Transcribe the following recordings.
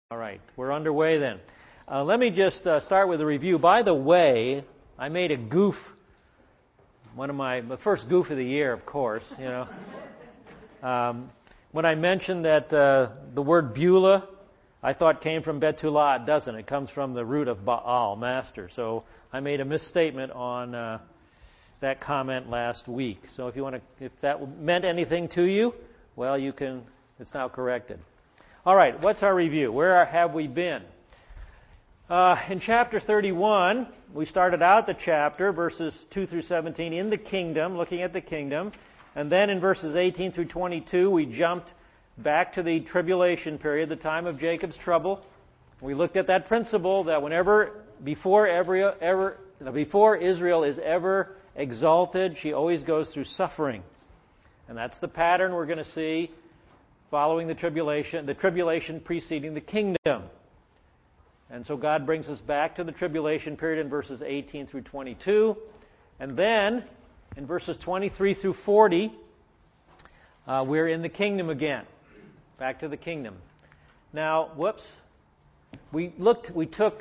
All right, we're underway then. Let me just start with a review. By the way, I made a goof, the first goof of the year, of course. When I mentioned that the word Beulah, I thought came from Betula. It doesn't. It comes from the root of Baal, master. So I made a misstatement on that comment last week. So if that meant anything to you, well, you can. It's now corrected. All right, what's our review? Where have we been? In chapter 31, we started out the chapter, verses 2 through 17, in the kingdom, looking at the kingdom. And then in verses 18 through 22, we jumped back to the tribulation period, the time of Jacob's trouble. We looked at that principle that before Israel is ever exalted, she always goes through suffering. And that's the pattern we're going to see following the tribulation preceding the kingdom. And so God brings us back to the tribulation period in verses 18 through 22. And then, in verses 23 through 40, we're in the kingdom again. Back to the kingdom. Now, we took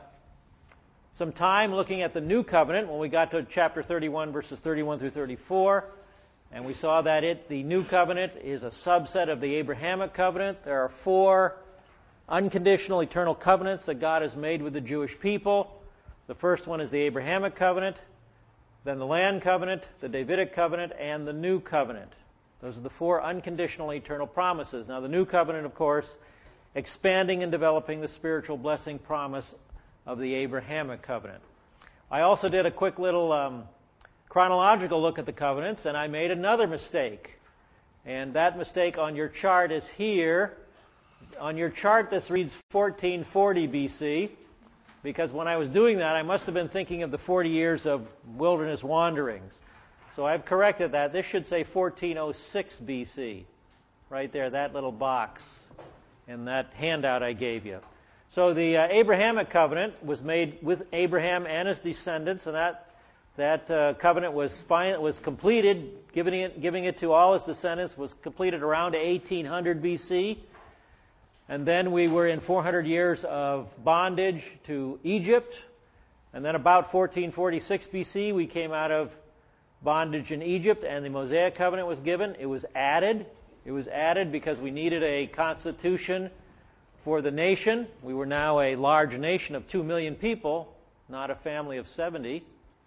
some time looking at the new covenant when we got to chapter 31, verses 31 through 34. And we saw that the new covenant is a subset of the Abrahamic covenant. There are 4 unconditional eternal covenants that God has made with the Jewish people. The first one is the Abrahamic covenant, then the land covenant, the Davidic covenant, and the new covenant. Those are the 4 unconditional eternal promises. Now, the new covenant, of course, expanding and developing the spiritual blessing promise of the Abrahamic covenant. I also did a quick little chronological look at the covenants, and I made another mistake. And that mistake on your chart is here. On your chart, this reads 1440 BC, because when I was doing that, I must have been thinking of the 40 years of wilderness wanderings. So I've corrected that. This should say 1406 BC, right there, that little box in that handout I gave you. So the Abrahamic covenant was made with Abraham and his descendants, and that covenant was completed, giving it to all his descendants, was completed around 1800 BC. And then we were in 400 years of bondage to Egypt. And then about 1446 BC, we came out of bondage in Egypt, and the Mosaic covenant was given. It was added. It was added because we needed a constitution for the nation. We were now a large nation of 2 million people, not a family of 70.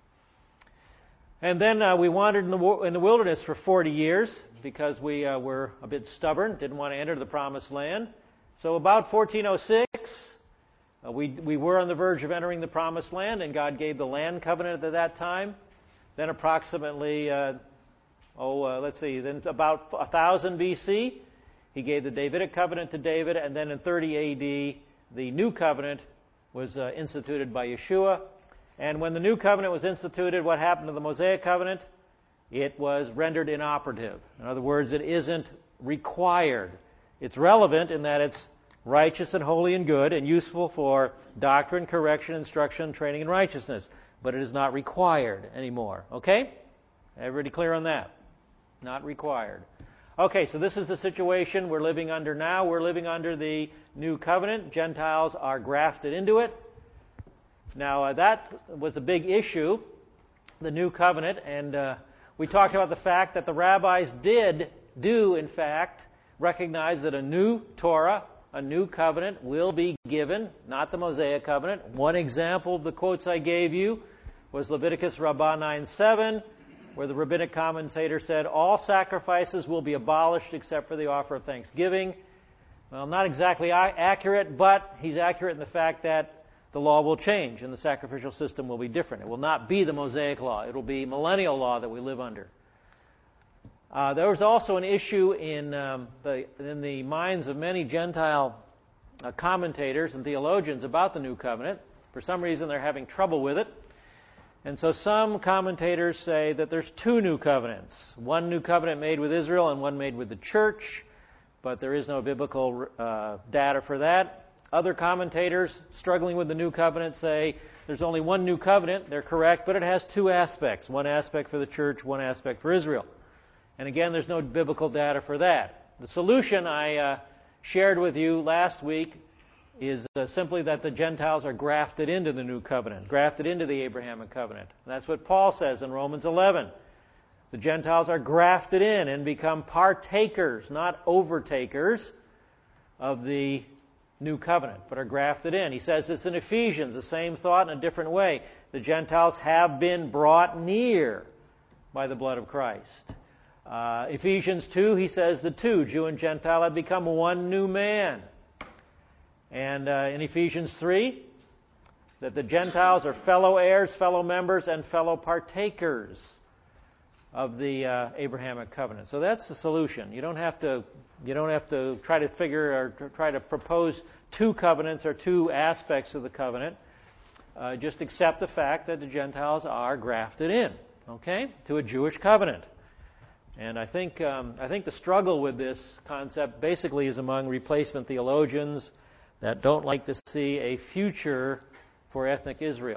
And then we wandered in the wilderness for 40 years because we were a bit stubborn, didn't want to enter the promised land. So about 1406, we were on the verge of entering the promised land, and God gave the land covenant at that time. Then approximately, then about 1000 BC, He gave the Davidic covenant to David, and then in 30 AD, the new covenant was instituted by Yeshua. And when the new covenant was instituted, what happened to the Mosaic covenant? It was rendered inoperative. In other words, it isn't required. It's relevant in that it's righteous and holy and good and useful for doctrine, correction, instruction, training in righteousness. But it is not required anymore. Okay? Everybody clear on that? Not required. Okay, so this is the situation we're living under now. We're living under the new covenant. Gentiles are grafted into it. Now, that was a big issue, the new covenant, and we talked about the fact that the rabbis do, in fact, recognize that a new Torah, a new covenant, will be given, not the Mosaic covenant. One example of the quotes I gave you was Leviticus Rabbah 9:7, where the rabbinic commentator said, all sacrifices will be abolished except for the offer of thanksgiving. Well, not exactly accurate, but he's accurate in the fact that the law will change and the sacrificial system will be different. It will not be the Mosaic law. It will be millennial law that we live under. There was also an issue in the minds of many Gentile commentators and theologians about the new covenant. For some reason, they're having trouble with it. And so some commentators say that there's 2 new covenants. One new covenant made with Israel and one made with the church, but there is no biblical data for that. Other commentators struggling with the new covenant say there's only one new covenant. They're correct, but it has 2 aspects. One aspect for the church, one aspect for Israel. And again, there's no biblical data for that. The solution I shared with you last week is simply that the Gentiles are grafted into the new covenant, grafted into the Abrahamic covenant. And that's what Paul says in Romans 11. The Gentiles are grafted in and become partakers, not overtakers, of the new covenant, but are grafted in. He says this in Ephesians, the same thought in a different way. The Gentiles have been brought near by the blood of Christ. Ephesians 2, he says the two, Jew and Gentile, have become one new man. And in Ephesians 3, that the Gentiles are fellow heirs, fellow members, and fellow partakers of the Abrahamic covenant. So that's the solution. You don't have to try to figure or try to propose two covenants or two aspects of the covenant. Just accept the fact that the Gentiles are grafted in, okay, to a Jewish covenant. And I think the struggle with this concept basically is among replacement theologians that don't like to see a future for ethnic Israel.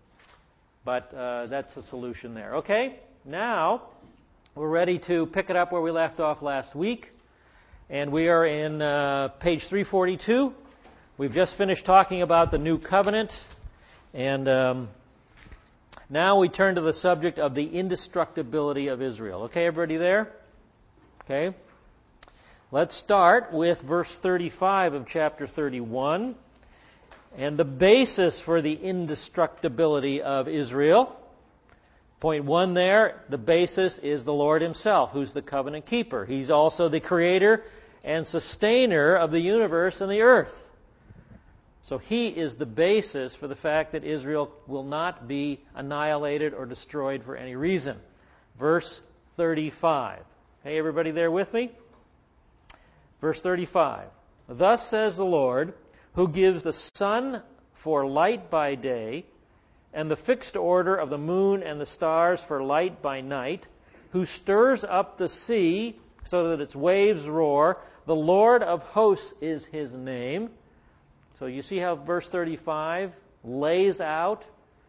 But that's the solution there. Okay, now we're ready to pick it up where we left off last week. And we are in page 342. We've just finished talking about the new covenant. And now we turn to the subject of the indestructibility of Israel. Okay, everybody there? Okay. Let's start with verse 35 of chapter 31. And the basis for the indestructibility of Israel. Point 1 there, the basis is the Lord Himself, who's the covenant keeper. He's also the creator and sustainer of the universe and the earth. So He is the basis for the fact that Israel will not be annihilated or destroyed for any reason. Verse 35. Hey, everybody there with me? Verse 35. Thus says the Lord, who gives the sun for light by day, and the fixed order of the moon and the stars for light by night, who stirs up the sea so that its waves roar. The Lord of hosts is His name. So you see how verse 35 lays out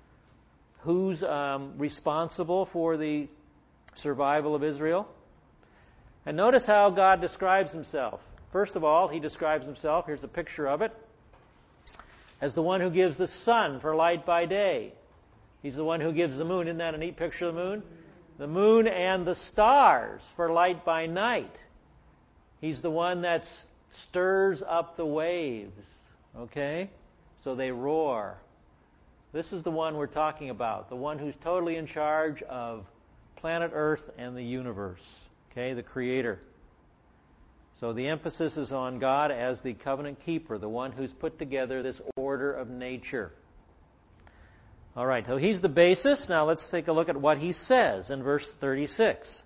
who's responsible for the survival of Israel. And notice how God describes Himself. First of all, He describes Himself, here's a picture of it, as the one who gives the sun for light by day. He's the one who gives the moon. Isn't that a neat picture of the moon? The moon and the stars for light by night. He's the one that stirs up the waves. Okay? So they roar. This is the one we're talking about. The one who's totally in charge of planet Earth and the universe. Okay? The Creator. So the emphasis is on God as the covenant keeper, the one who's put together this order of nature. All right, so He's the basis. Now let's take a look at what He says in verse 36.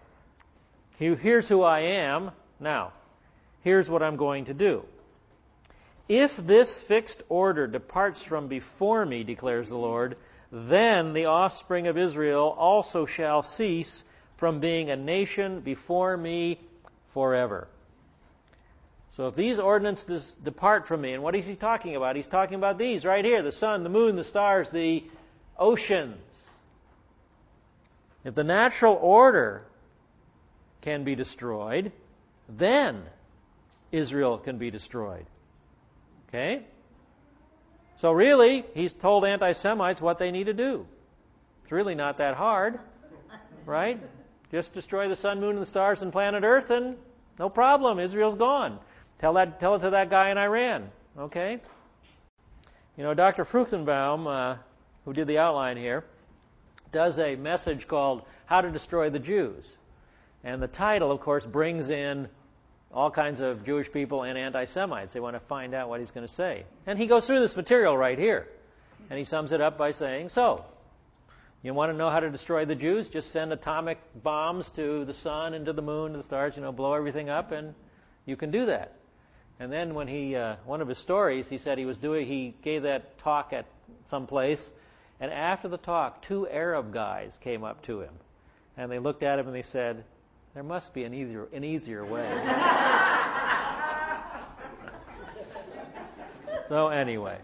Here's who I am. Now, here's what I'm going to do. If this fixed order departs from before me, declares the Lord, then the offspring of Israel also shall cease from being a nation before me forever. So if these ordinances depart from me, and what is He talking about? He's talking about these right here, the sun, the moon, the stars, the oceans. If the natural order can be destroyed, then Israel can be destroyed. Okay? So really, He's told anti-Semites what they need to do. It's really not that hard, right? Just destroy the sun, moon, and the stars and planet Earth, and no problem, Israel's gone. Tell it to that guy in Iran, okay? You know, Dr. Fruchtenbaum, who did the outline here, does a message called How to Destroy the Jews. And the title, of course, brings in all kinds of Jewish people and anti-Semites. They want to find out what he's going to say. And he goes through this material right here. And he sums it up by saying, so, you want to know how to destroy the Jews? Just send atomic bombs to the sun and to the moon and the stars, blow everything up, and you can do that. And then when one of his stories, he said he gave that talk at some place, and after the talk, 2 Arab guys came up to him, and they looked at him and they said, there must be an easier way. So anyway,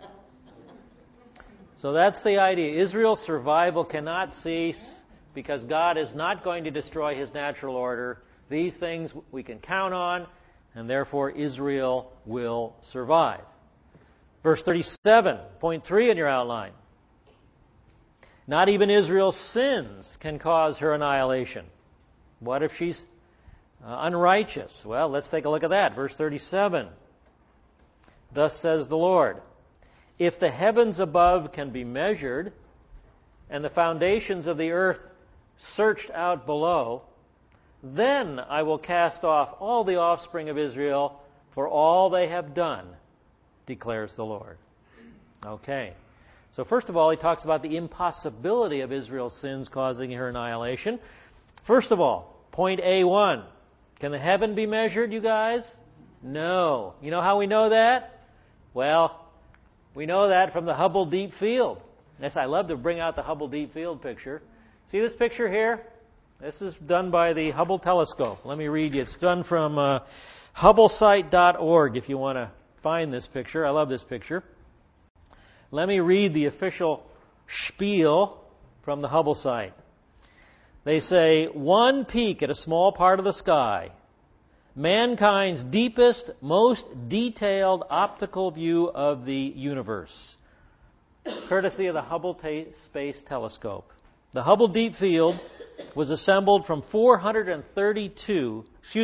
so that's the idea. Israel's survival cannot cease because God is not going to destroy His natural order. These things we can count on, and therefore Israel will survive. Verse 37, point 3 in your outline. Not even Israel's sins can cause her annihilation. What if she's unrighteous? Well, let's take a look at that. Verse 37. Thus says the Lord, if the heavens above can be measured, and the foundations of the earth searched out below, then I will cast off all the offspring of Israel for all they have done, declares the Lord. Okay. So first of all, he talks about the impossibility of Israel's sins causing her annihilation. First of all, point A1. Can the heaven be measured, you guys? No. You know how we know that? Well, we know that from the Hubble Deep Field. Yes, I love to bring out the Hubble Deep Field picture. See this picture here? This is done by the Hubble telescope. Let me read you. It's done from HubbleSite.org if you want to find this picture. I love this picture. Let me read the official spiel from the Hubble site. They say, one peek at a small part of the sky, mankind's deepest, most detailed optical view of the universe, courtesy of the Hubble Space Telescope. The Hubble Deep Field was assembled from 342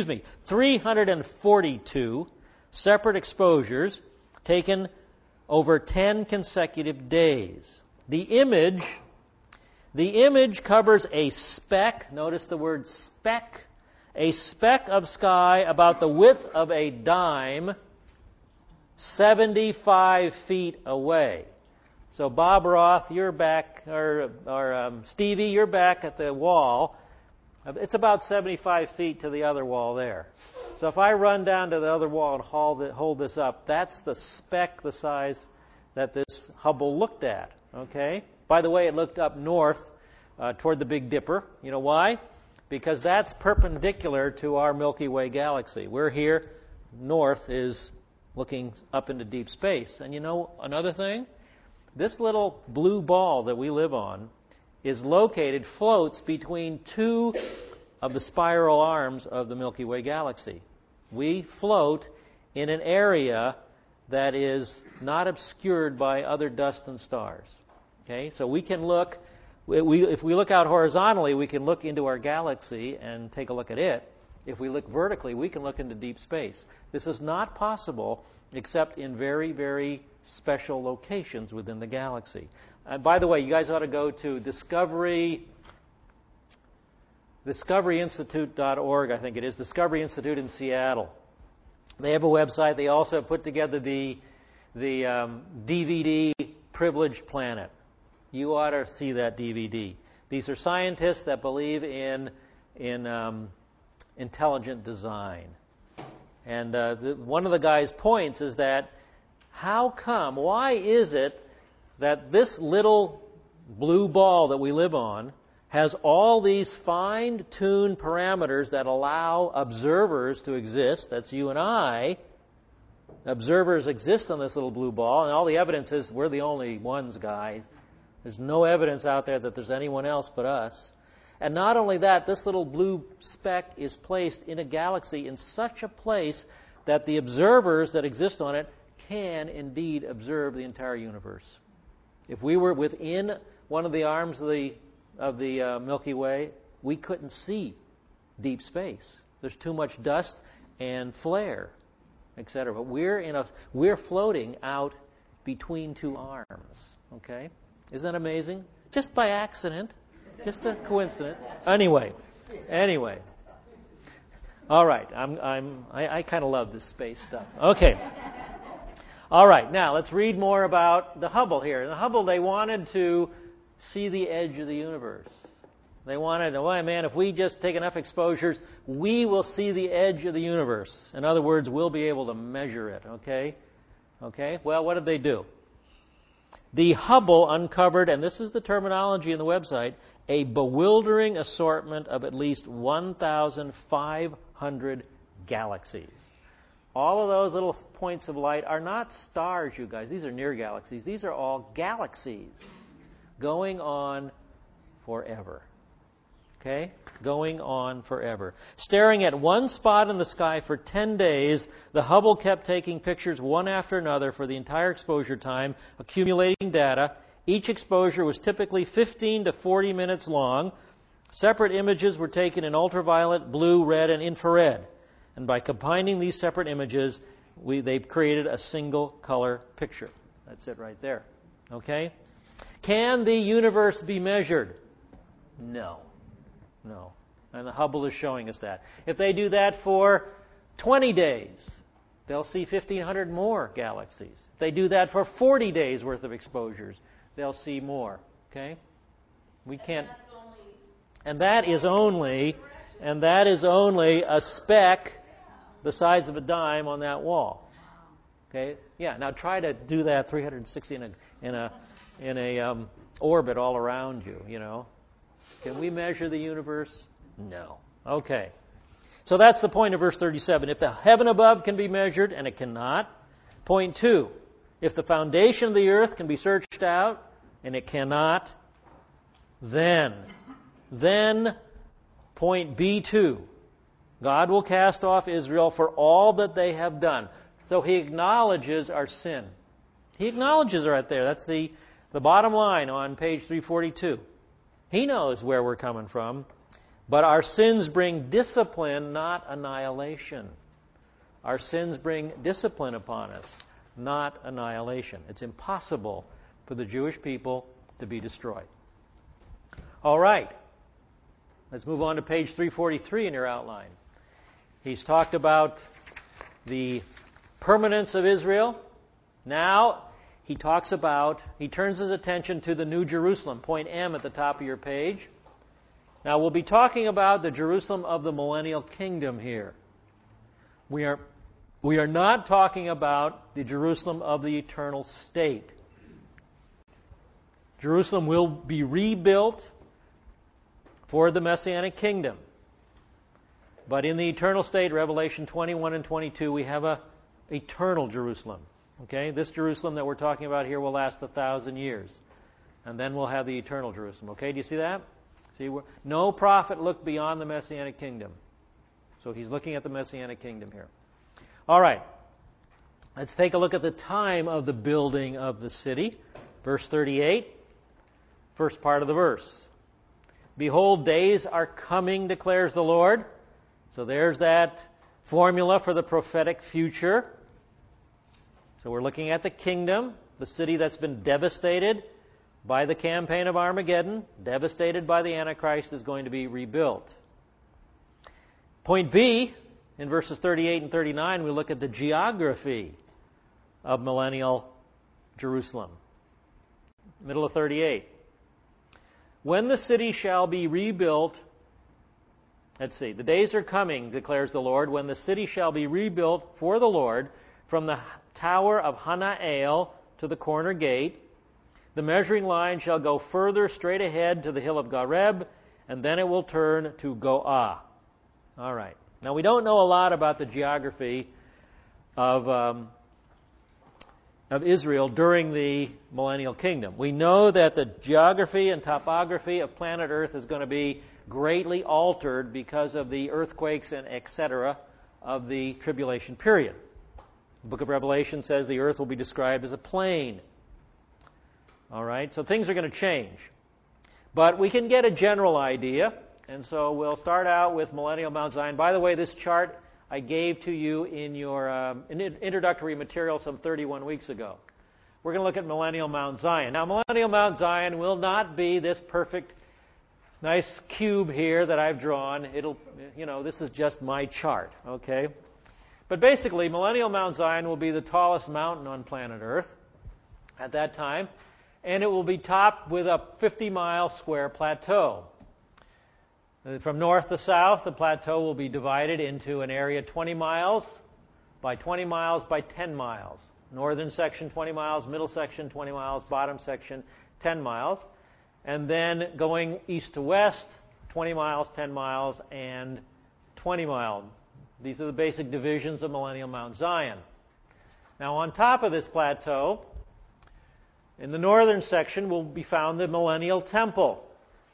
separate exposures taken over 10 consecutive days. The image covers a speck, notice the word speck, a speck of sky about the width of a dime, 75 feet away. So Bob Roth, you're back, or Stevie, you're back at the wall. It's about 75 feet to the other wall there. So if I run down to the other wall and hold this up, that's the speck, the size that this Hubble looked at. Okay? By the way, it looked up north toward the Big Dipper. You know why? Because that's perpendicular to our Milky Way galaxy. We're here. North is looking up into deep space. And you know another thing? This little blue ball that we live on floats between two of the spiral arms of the Milky Way galaxy. We float in an area that is not obscured by other dust and stars. Okay, so we can look, if we look out horizontally, we can look into our galaxy and take a look at it. If we look vertically, we can look into deep space. This is not possible except in very, very special locations within the galaxy. By the way, you guys ought to go to DiscoveryInstitute.org, I think it is, Discovery Institute in Seattle. They have a website. They also put together the DVD Privileged Planet. You ought to see that DVD. These are scientists that believe in intelligent design. And one of the guys' points is that why is it that this little blue ball that we live on has all these fine-tuned parameters that allow observers to exist? That's you and I. Observers exist on this little blue ball, and all the evidence is we're the only ones, guys. There's no evidence out there that there's anyone else but us. And not only that, this little blue speck is placed in a galaxy in such a place that the observers that exist on it can indeed observe the entire universe. If we were within one of the arms of the Milky Way, we couldn't see deep space. There's too much dust and flare, etc. But we're floating out between two arms. Okay, isn't that amazing? Just by accident, just a coincidence. Anyway. All right, I kind of love this space stuff. Okay. All right, now let's read more about the Hubble here. In the Hubble, they wanted to see the edge of the universe. They wanted, if we just take enough exposures, we will see the edge of the universe. In other words, we'll be able to measure it, okay? Okay, well, what did they do? The Hubble uncovered, and this is the terminology in the website, a bewildering assortment of at least 1,500 galaxies. All of those little points of light are not stars, you guys. These are near galaxies. These are all galaxies going on forever. Okay? Going on forever. Staring at one spot in the sky for 10 days, the Hubble kept taking pictures one after another for the entire exposure time, accumulating data. Each exposure was typically 15 to 40 minutes long. Separate images were taken in ultraviolet, blue, red, and infrared. And by combining these separate images, they've created a single color picture. That's it right there. Okay? Can the universe be measured? No. No. And the Hubble is showing us that. If they do that for 20 days, they'll see 1,500 more galaxies. If they do that for 40 days worth of exposures, they'll see more. Okay? We can't. And that is only a speck the size of a dime on that wall. Okay? Yeah. Now try to do that 360 in a orbit all around you. You know. Can we measure the universe? No. Okay. So that's the point of verse 37. If the heaven above can be measured, and it cannot. Point 2. If the foundation of the earth can be searched out, and it cannot, then point B2. God will cast off Israel for all that they have done. So He acknowledges our sin. He acknowledges it right there. That's the bottom line on page 342. He knows where we're coming from. But our sins bring discipline, not annihilation. Our sins bring discipline upon us, not annihilation. It's impossible for the Jewish people to be destroyed. All right. Let's move on to page 343 in your outline. He's talked about the permanence of Israel. Now, he turns his attention to the New Jerusalem, point M at the top of your page. Now, we'll be talking about the Jerusalem of the millennial kingdom here. We are not talking about the Jerusalem of the eternal state. Jerusalem will be rebuilt for the Messianic kingdom. But in the eternal state, Revelation 21 and 22, we have an eternal Jerusalem. Okay, this Jerusalem that we're talking about here will last 1,000 years. And then we'll have the eternal Jerusalem. Okay, do you see that? See, no prophet looked beyond the Messianic kingdom. So he's looking at the Messianic kingdom here. All right. Let's take a look at the time of the building of the city. Verse 38, first part of the verse. Behold, days are coming, declares the Lord. So there's that formula for the prophetic future. So we're looking at the kingdom, the city that's been devastated by the campaign of Armageddon, devastated by the Antichrist, is going to be rebuilt. Point B, in verses 38 and 39, we look at the geography of millennial Jerusalem. Middle of 38. When the city shall be rebuilt, let's see, the days are coming, declares the Lord, when the city shall be rebuilt for the Lord from the tower of Hanael to the corner gate. The measuring line shall go further straight ahead to the hill of Gareb, and then it will turn to Goah. All right. Now, we don't know a lot about the geography of Israel during the millennial kingdom. We know that the geography and topography of planet Earth is going to be greatly altered because of the earthquakes and etc. of the tribulation period. The book of Revelation says the earth will be described as a plain. All right, so things are going to change. But we can get a general idea, and so we'll start out with Millennial Mount Zion. By the way, this chart I gave to you in your introductory material some 31 weeks ago. We're going to look at Millennial Mount Zion. Now, Millennial Mount Zion will not be this perfect, nice cube here that I've drawn. This is just my chart, okay? But basically, Millennial Mount Zion will be the tallest mountain on planet Earth at that time, and it will be topped with a 50-mile square plateau. From north to south, the plateau will be divided into an area 20 miles by 20 miles by 10 miles. Northern section 20 miles, middle section 20 miles, bottom section 10 miles. And then going east to west, 20 miles, 10 miles, and 20 miles. These are the basic divisions of Millennial Mount Zion. Now, on top of this plateau, in the northern section will be found the Millennial Temple.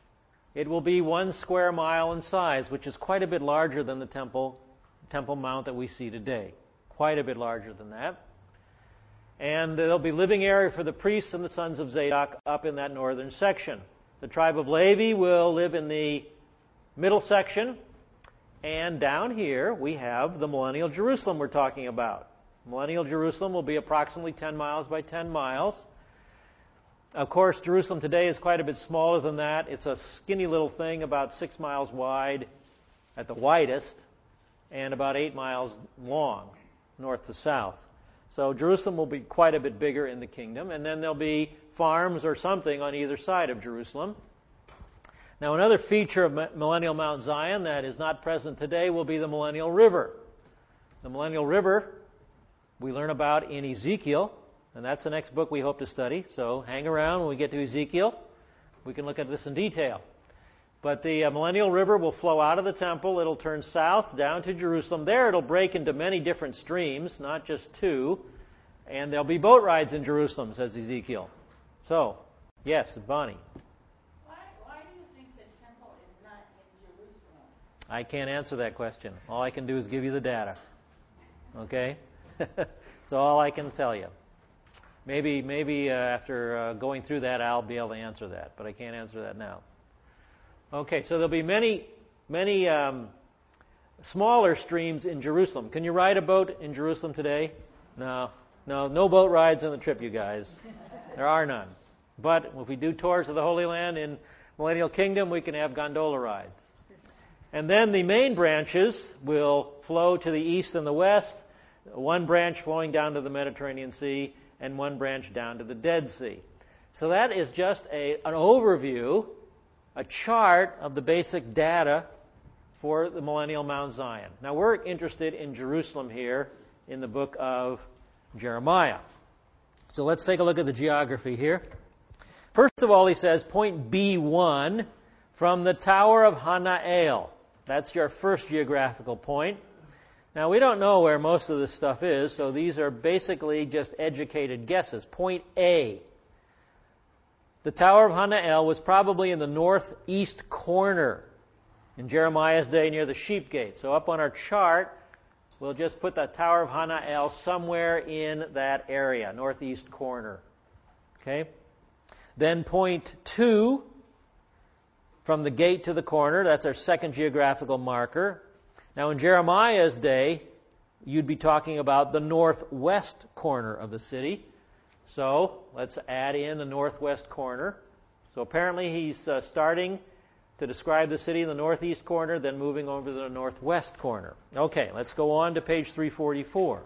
It will be 1 square mile in size, which is quite a bit larger than the Temple Mount that we see today. Quite a bit larger than that. And there'll be living area for the priests and the sons of Zadok up in that northern section. The tribe of Levi will live in the middle section. And down here we have the millennial Jerusalem we're talking about. Millennial Jerusalem will be approximately 10 miles by 10 miles. Of course, Jerusalem today is quite a bit smaller than that. It's a skinny little thing, about 6 miles wide at the widest, and about 8 miles long, north to south. So Jerusalem will be quite a bit bigger in the kingdom, and then there'll be farms or something on either side of Jerusalem. Now, another feature of Millennial Mount Zion that is not present today will be the Millennial River. The Millennial River we learn about in Ezekiel, and that's the next book we hope to study. So hang around when we get to Ezekiel. We can look at this in detail. But the Millennial River will flow out of the temple. It'll turn south down to Jerusalem. There it'll break into many different streams, not just two. And there'll be boat rides in Jerusalem, says Ezekiel. So, yes, Bonnie. Why do you think the temple is not in Jerusalem? I can't answer that question. All I can do is give you the data. Okay? That's all I can tell you. Maybe after going through that, I'll be able to answer that, but I can't answer that now. Okay, so there'll be many smaller streams in Jerusalem. Can you ride a boat in Jerusalem today? No boat rides on the trip, you guys. There are none. But if we do tours of the Holy Land in Millennial Kingdom, we can have gondola rides. And then the main branches will flow to the east and the west, one branch flowing down to the Mediterranean Sea, and one branch down to the Dead Sea. So that is just an overview, a chart of the basic data for the Millennial Mount Zion. Now we're interested in Jerusalem here in the book of Jeremiah. So let's take a look at the geography here. First of all, he says, point B1 from the Tower of Hanael. That's your first geographical point. Now, we don't know where most of this stuff is, so these are basically just educated guesses. Point A. The Tower of Hanael was probably in the northeast corner in Jeremiah's day near the sheep gate. So up on our chart, we'll just put the Tower of Hanael somewhere in that area, northeast corner. Okay? Then point 2, from the gate to the corner, that's our second geographical marker. Now, in Jeremiah's day, you'd be talking about the northwest corner of the city. So, let's add in the northwest corner. So, apparently he's starting to describe the city in the northeast corner, then moving over to the northwest corner. Okay, let's go on to page 344.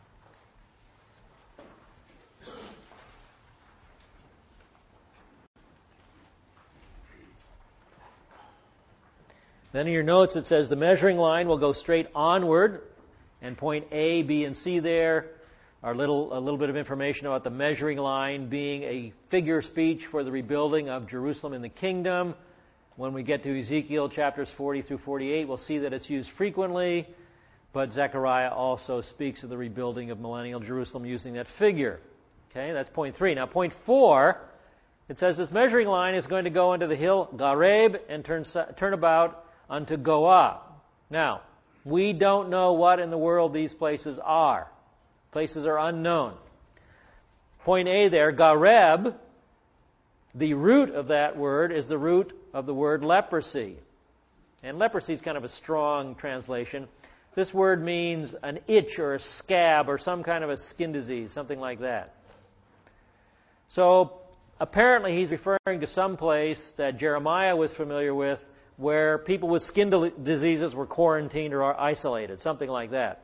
Then in your notes it says the measuring line will go straight onward, and point A, B, and C there are a little bit of information about the measuring line being a figure speech for the rebuilding of Jerusalem in the kingdom. When we get to Ezekiel chapters 40 through 48, we'll see that it's used frequently, but Zechariah also speaks of the rebuilding of millennial Jerusalem using that figure. Okay, that's point 3. Now point 4, it says this measuring line is going to go into the hill Gareb and turn about unto Goah. Now, we don't know what in the world these places are. Places are unknown. Point A there, Gareb, the root of that word is the root of the word leprosy. And leprosy is kind of a strong translation. This word means an itch or a scab or some kind of a skin disease, something like that. So, apparently he's referring to some place that Jeremiah was familiar with where people with skin diseases were quarantined or isolated, something like that.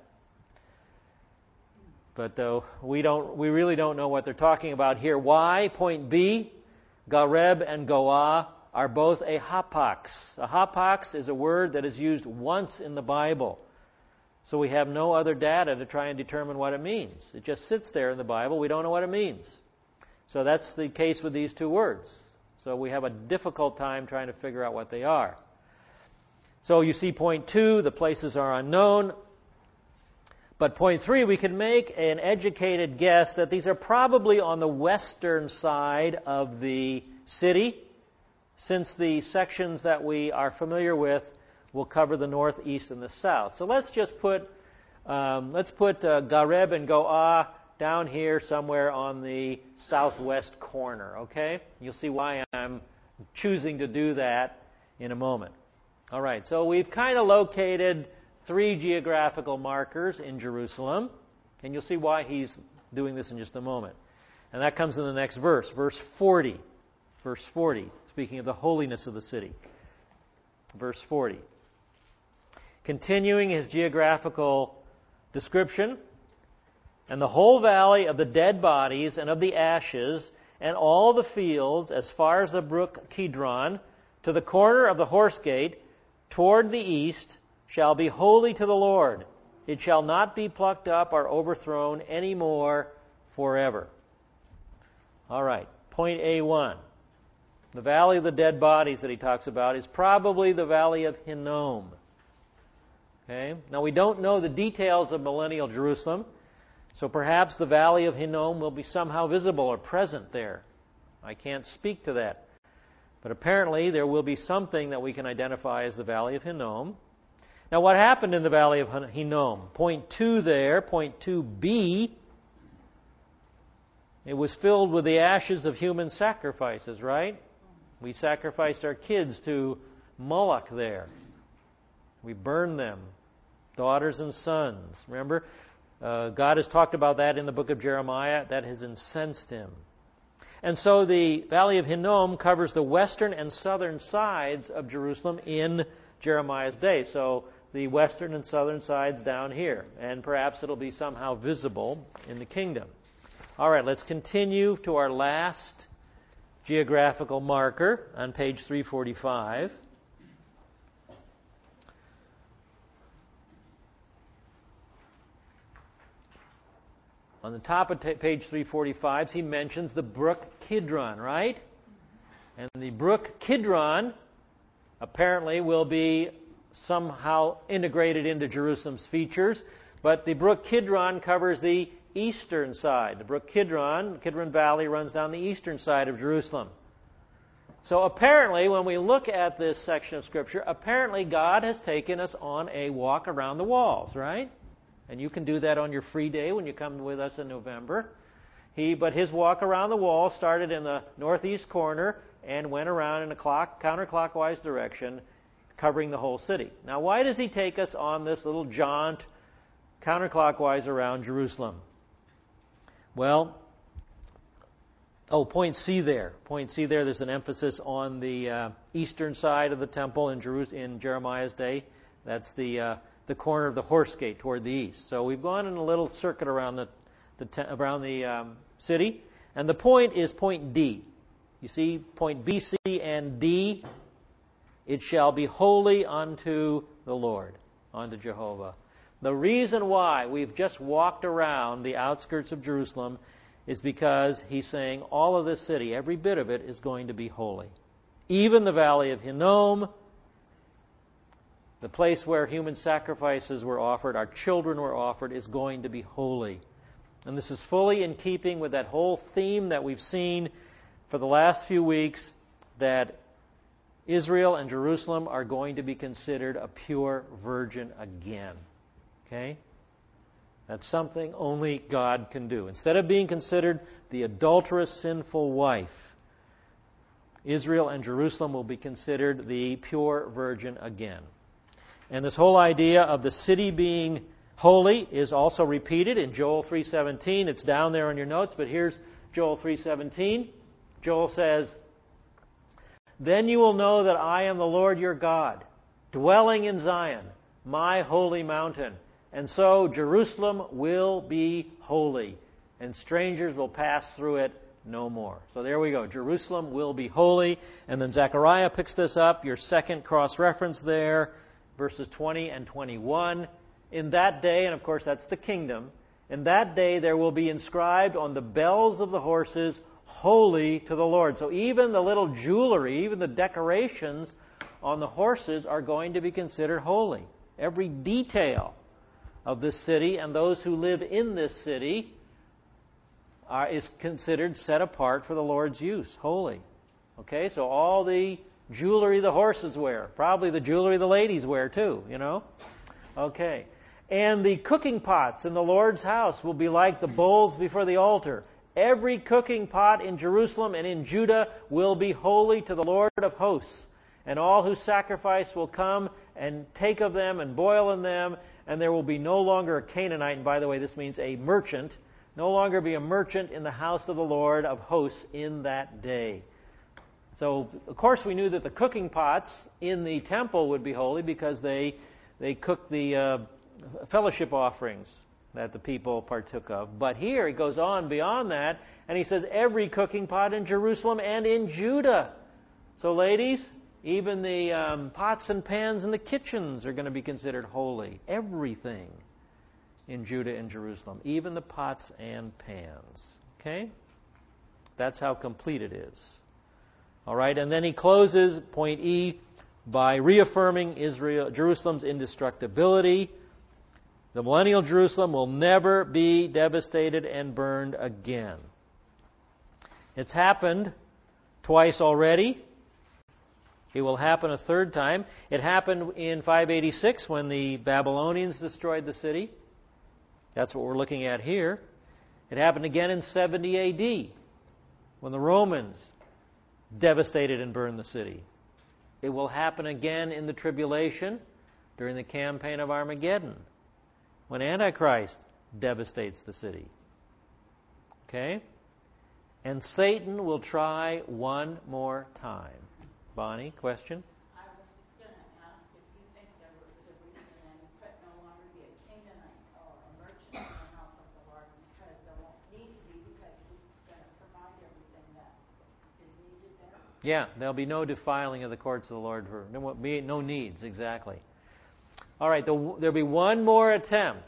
But we really don't know what they're talking about here. Why? Point B, Gareb and Goah are both a hapax. A hapax is a word that is used once in the Bible. So we have no other data to try and determine what it means. It just sits there in the Bible. We don't know what it means. So that's the case with these two words. So we have a difficult time trying to figure out what they are. So you see point 2, the places are unknown. But point 3, we can make an educated guess that these are probably on the western side of the city, since the sections that we are familiar with will cover the north, east, and the south. So let's just put Gareb and Goah down here somewhere on the southwest corner, okay? You'll see why I'm choosing to do that in a moment. All right, so we've kind of located 3 geographical markers in Jerusalem, and you'll see why he's doing this in just a moment. And that comes in the next verse, verse 40. Verse 40, speaking of the holiness of the city. Verse 40. Continuing his geographical description, and the whole valley of the dead bodies and of the ashes, and all the fields as far as the brook Kidron, to the corner of the horse gate, toward the east, shall be holy to the Lord. It shall not be plucked up or overthrown any more forever. All right, point A1. The valley of the dead bodies that he talks about is probably the valley of Hinnom. Okay? Now we don't know the details of millennial Jerusalem, so perhaps the valley of Hinnom will be somehow visible or present there. I can't speak to that. But apparently there will be something that we can identify as the valley of Hinnom. Now what happened in the valley of Hinnom? Point 2 there, point 2b, it was filled with the ashes of human sacrifices, right? We sacrificed our kids to Moloch there. We burned them, daughters and sons. Remember, God has talked about that in the book of Jeremiah. That has incensed him. And so the valley of Hinnom covers the western and southern sides of Jerusalem in Jeremiah's day. So the western and southern sides down here. And perhaps it'll be somehow visible in the kingdom. All right, let's continue to our last geographical marker on page 345. On the top of page 345, he mentions the brook Kidron, right? And the brook Kidron apparently will be somehow integrated into Jerusalem's features, but the brook Kidron covers the eastern side. The brook Kidron Valley runs down the eastern side of Jerusalem. So apparently, when we look at this section of Scripture, apparently God has taken us on a walk around the walls, right? And you can do that on your free day when you come with us in November. But his walk around the wall started in the northeast corner and went around in a counterclockwise direction, covering the whole city. Now, why does he take us on this little jaunt counterclockwise around Jerusalem? Well, point C there. Point C there, there's an emphasis on the eastern side of the temple in Jeremiah's day. That's the corner of the horse gate toward the east. So we've gone in a little circuit around the city. And the point is point D. You see, point B, C, and D. It shall be holy unto the Lord, unto Jehovah. The reason why we've just walked around the outskirts of Jerusalem is because he's saying all of this city, every bit of it, is going to be holy. Even the valley of Hinnom, the place where human sacrifices were offered, our children were offered, is going to be holy. And this is fully in keeping with that whole theme that we've seen for the last few weeks, that Israel and Jerusalem are going to be considered a pure virgin again. Okay? That's something only God can do. Instead of being considered the adulterous, sinful wife, Israel and Jerusalem will be considered the pure virgin again. And this whole idea of the city being holy is also repeated in Joel 3:17. It's down there on your notes, but here's Joel 3:17. Joel says, "Then you will know that I am the Lord your God, dwelling in Zion, my holy mountain. And so Jerusalem will be holy, and strangers will pass through it no more." So there we go. Jerusalem will be holy. And then Zechariah picks this up, your second cross-reference there, verses 20 and 21. In that day, and of course that's the kingdom, in that day there will be inscribed on the bells of the horses, "Holy to the Lord." So even the little jewelry, even the decorations on the horses are going to be considered holy. Every detail of this city and those who live in this city is considered set apart for the Lord's use, holy. Okay, so all the jewelry the horses wear, probably the jewelry the ladies wear too, Okay. And the cooking pots in the Lord's house will be like the bowls before the altar. Every cooking pot in Jerusalem and in Judah will be holy to the Lord of hosts. And all who sacrifice will come and take of them and boil in them. And there will be no longer a Canaanite, and by the way, this means a merchant, no longer be a merchant in the house of the Lord of hosts in that day. So, of course, we knew that the cooking pots in the temple would be holy because they cooked the fellowship offerings that the people partook of. But here it goes on beyond that, and he says every cooking pot in Jerusalem and in Judah. So, ladies, even the pots and pans in the kitchens are going to be considered holy. Everything in Judah and Jerusalem, even the pots and pans. Okay? That's how complete it is. All right, and then he closes, point E, by reaffirming Jerusalem's indestructibility. The millennial Jerusalem will never be devastated and burned again. It's happened twice already. It will happen a third time. It happened in 586 when the Babylonians destroyed the city. That's what we're looking at here. It happened again in 70 A.D. when the Romans devastated and burned the city. It will happen again in the tribulation during the campaign of Armageddon when Antichrist devastates the city. Okay? And Satan will try one more time. Bonnie, question? I was just going to ask if you think there was a reason then could no longer be a Canaanite or a merchant in the house of the Lord, because there won't need to be, because he's going to provide everything that is needed there? Yeah, there'll be no defiling of the courts of the Lord. There won't be no needs, exactly. All right, there'll be one more attempt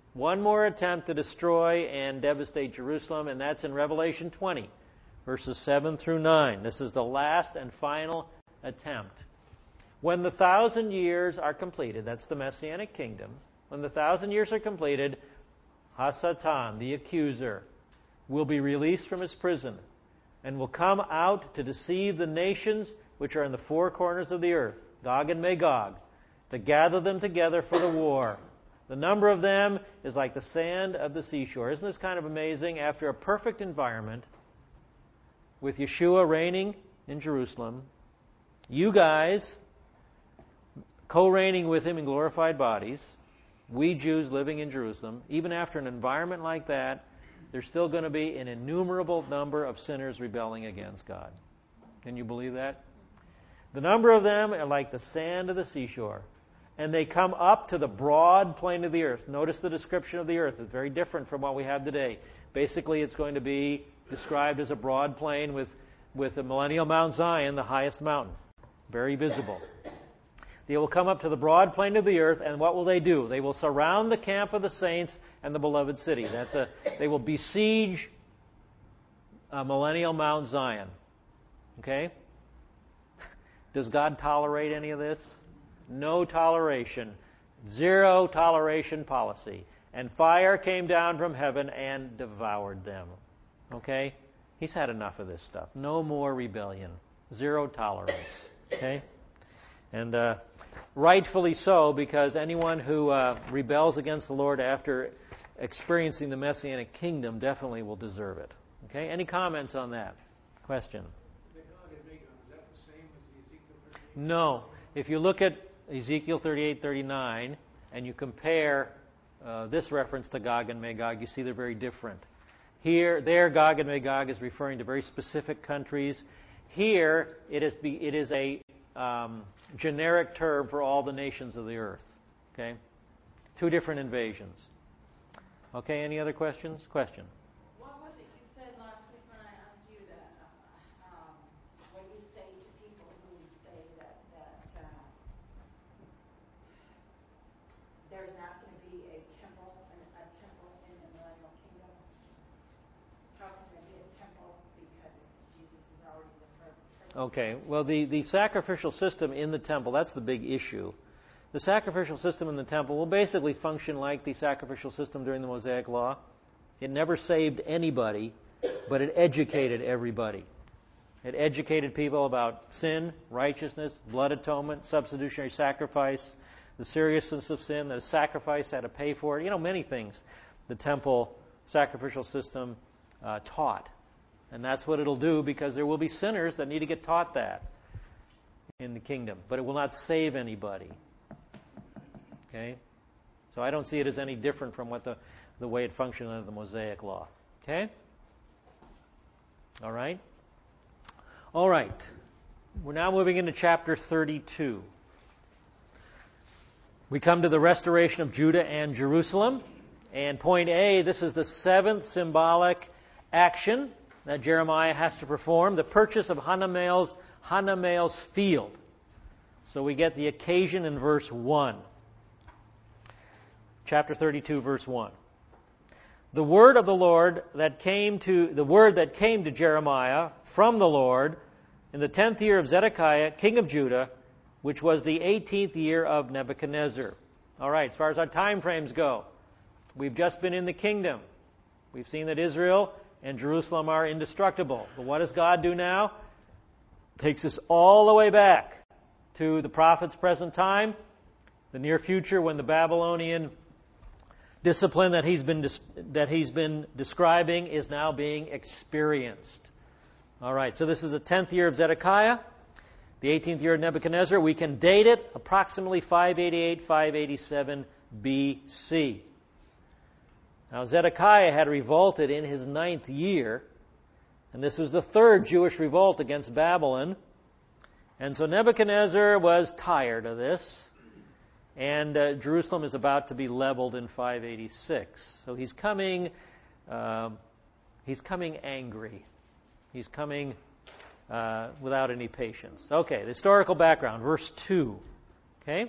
to destroy and devastate Jerusalem, and that's in Revelation 20. Verses 7 through 9. This is the last and final attempt. When the 1,000 years are completed, that's the Messianic kingdom. When the 1,000 years are completed, Hasatan, the accuser, will be released from his prison and will come out to deceive the nations which are in the four corners of the earth, Gog and Magog, to gather them together for the war. The number of them is like the sand of the seashore. Isn't this kind of amazing? After a perfect environment, with Yeshua reigning in Jerusalem, you guys co-reigning with him in glorified bodies, we Jews living in Jerusalem, even after an environment like that, there's still going to be an innumerable number of sinners rebelling against God. Can you believe that? The number of them are like the sand of the seashore, and they come up to the broad plain of the earth. Notice the description of the earth. It's very different from what we have today. Basically, it's going to be described as a broad plain with the millennial Mount Zion, the highest mountain, very visible. They will come up to the broad plain of the earth, and what will they do? They will surround the camp of the saints and the beloved city. They will besiege millennial Mount Zion. Okay? Does God tolerate any of this? No toleration. Zero toleration policy. And fire came down from heaven and devoured them. Okay? He's had enough of this stuff. No more rebellion. Zero tolerance. Okay? And rightfully so, because anyone who rebels against the Lord after experiencing the Messianic kingdom definitely will deserve it. Okay? Any comments on that? Question? Is that the same as Ezekiel 38? No. If you look at Ezekiel 38:39 and you compare this reference to Gog and Magog, you see they're very different. There, Gog and Magog is referring to very specific countries. Here, it is a generic term for all the nations of the earth. Okay? Two different invasions. Okay, any other questions? Question? What was it you said last week when I asked you that when you say to people who say that there's not going to be a temple in the millennial kingdom? How can there be a temple because Jesus has already been perfect? Okay, well, the sacrificial system in the temple, that's the big issue. The sacrificial system in the temple will basically function like the sacrificial system during the Mosaic Law. It never saved anybody, but it educated everybody. It educated people about sin, righteousness, blood atonement, substitutionary sacrifice, the seriousness of sin, that a sacrifice had to pay for it. Many things the temple sacrificial system taught. And that's what it'll do, because there will be sinners that need to get taught that in the kingdom. But it will not save anybody. Okay? So I don't see it as any different from what the way it functioned under the Mosaic law. Okay? All right? All right. We're now moving into chapter 32. We come to the restoration of Judah and Jerusalem. And point A, this is the seventh symbolic action that Jeremiah has to perform, the purchase of Hanamaal's field. So we get the occasion in verse 1. Chapter 32, verse 1. The word of the Lord that came to Jeremiah from the Lord in the 10th year of Zedekiah, king of Judah, which was the 18th year of Nebuchadnezzar. All right, as far as our time frames go, we've just been in the kingdom. We've seen that Israel and Jerusalem are indestructible. But what does God do now? Takes us all the way back to the prophet's present time, the near future, when the Babylonian discipline that he's been describing is now being experienced. All right, so this is the 10th year of Zedekiah, the 18th year of Nebuchadnezzar. We can date it approximately 588, 587 BC. Now, Zedekiah had revolted in his 9th year, and this was the third Jewish revolt against Babylon. And so Nebuchadnezzar was tired of this, and Jerusalem is about to be leveled in 586. So he's coming angry. He's coming without any patience. Okay, the historical background, verse 2. Okay?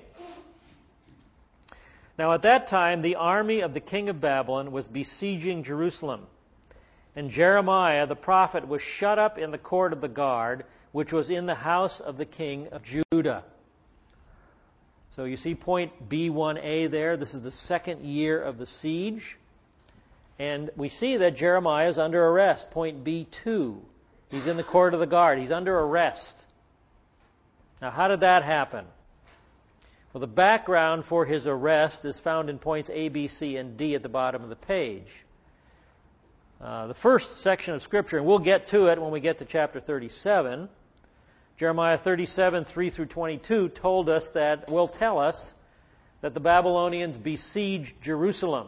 Now at that time, the army of the king of Babylon was besieging Jerusalem. And Jeremiah the prophet was shut up in the court of the guard, which was in the house of the king of Judah. So you see point B1a there. This is the second year of the siege. And we see that Jeremiah is under arrest. Point B2. He's in the court of the guard. He's under arrest. Now, how did that happen? Well, the background for his arrest is found in points A, B, C, and D at the bottom of the page. The first section of Scripture, and we'll get to it when we get to chapter 37, Jeremiah 37, 3 through 22, will tell us that the Babylonians besieged Jerusalem.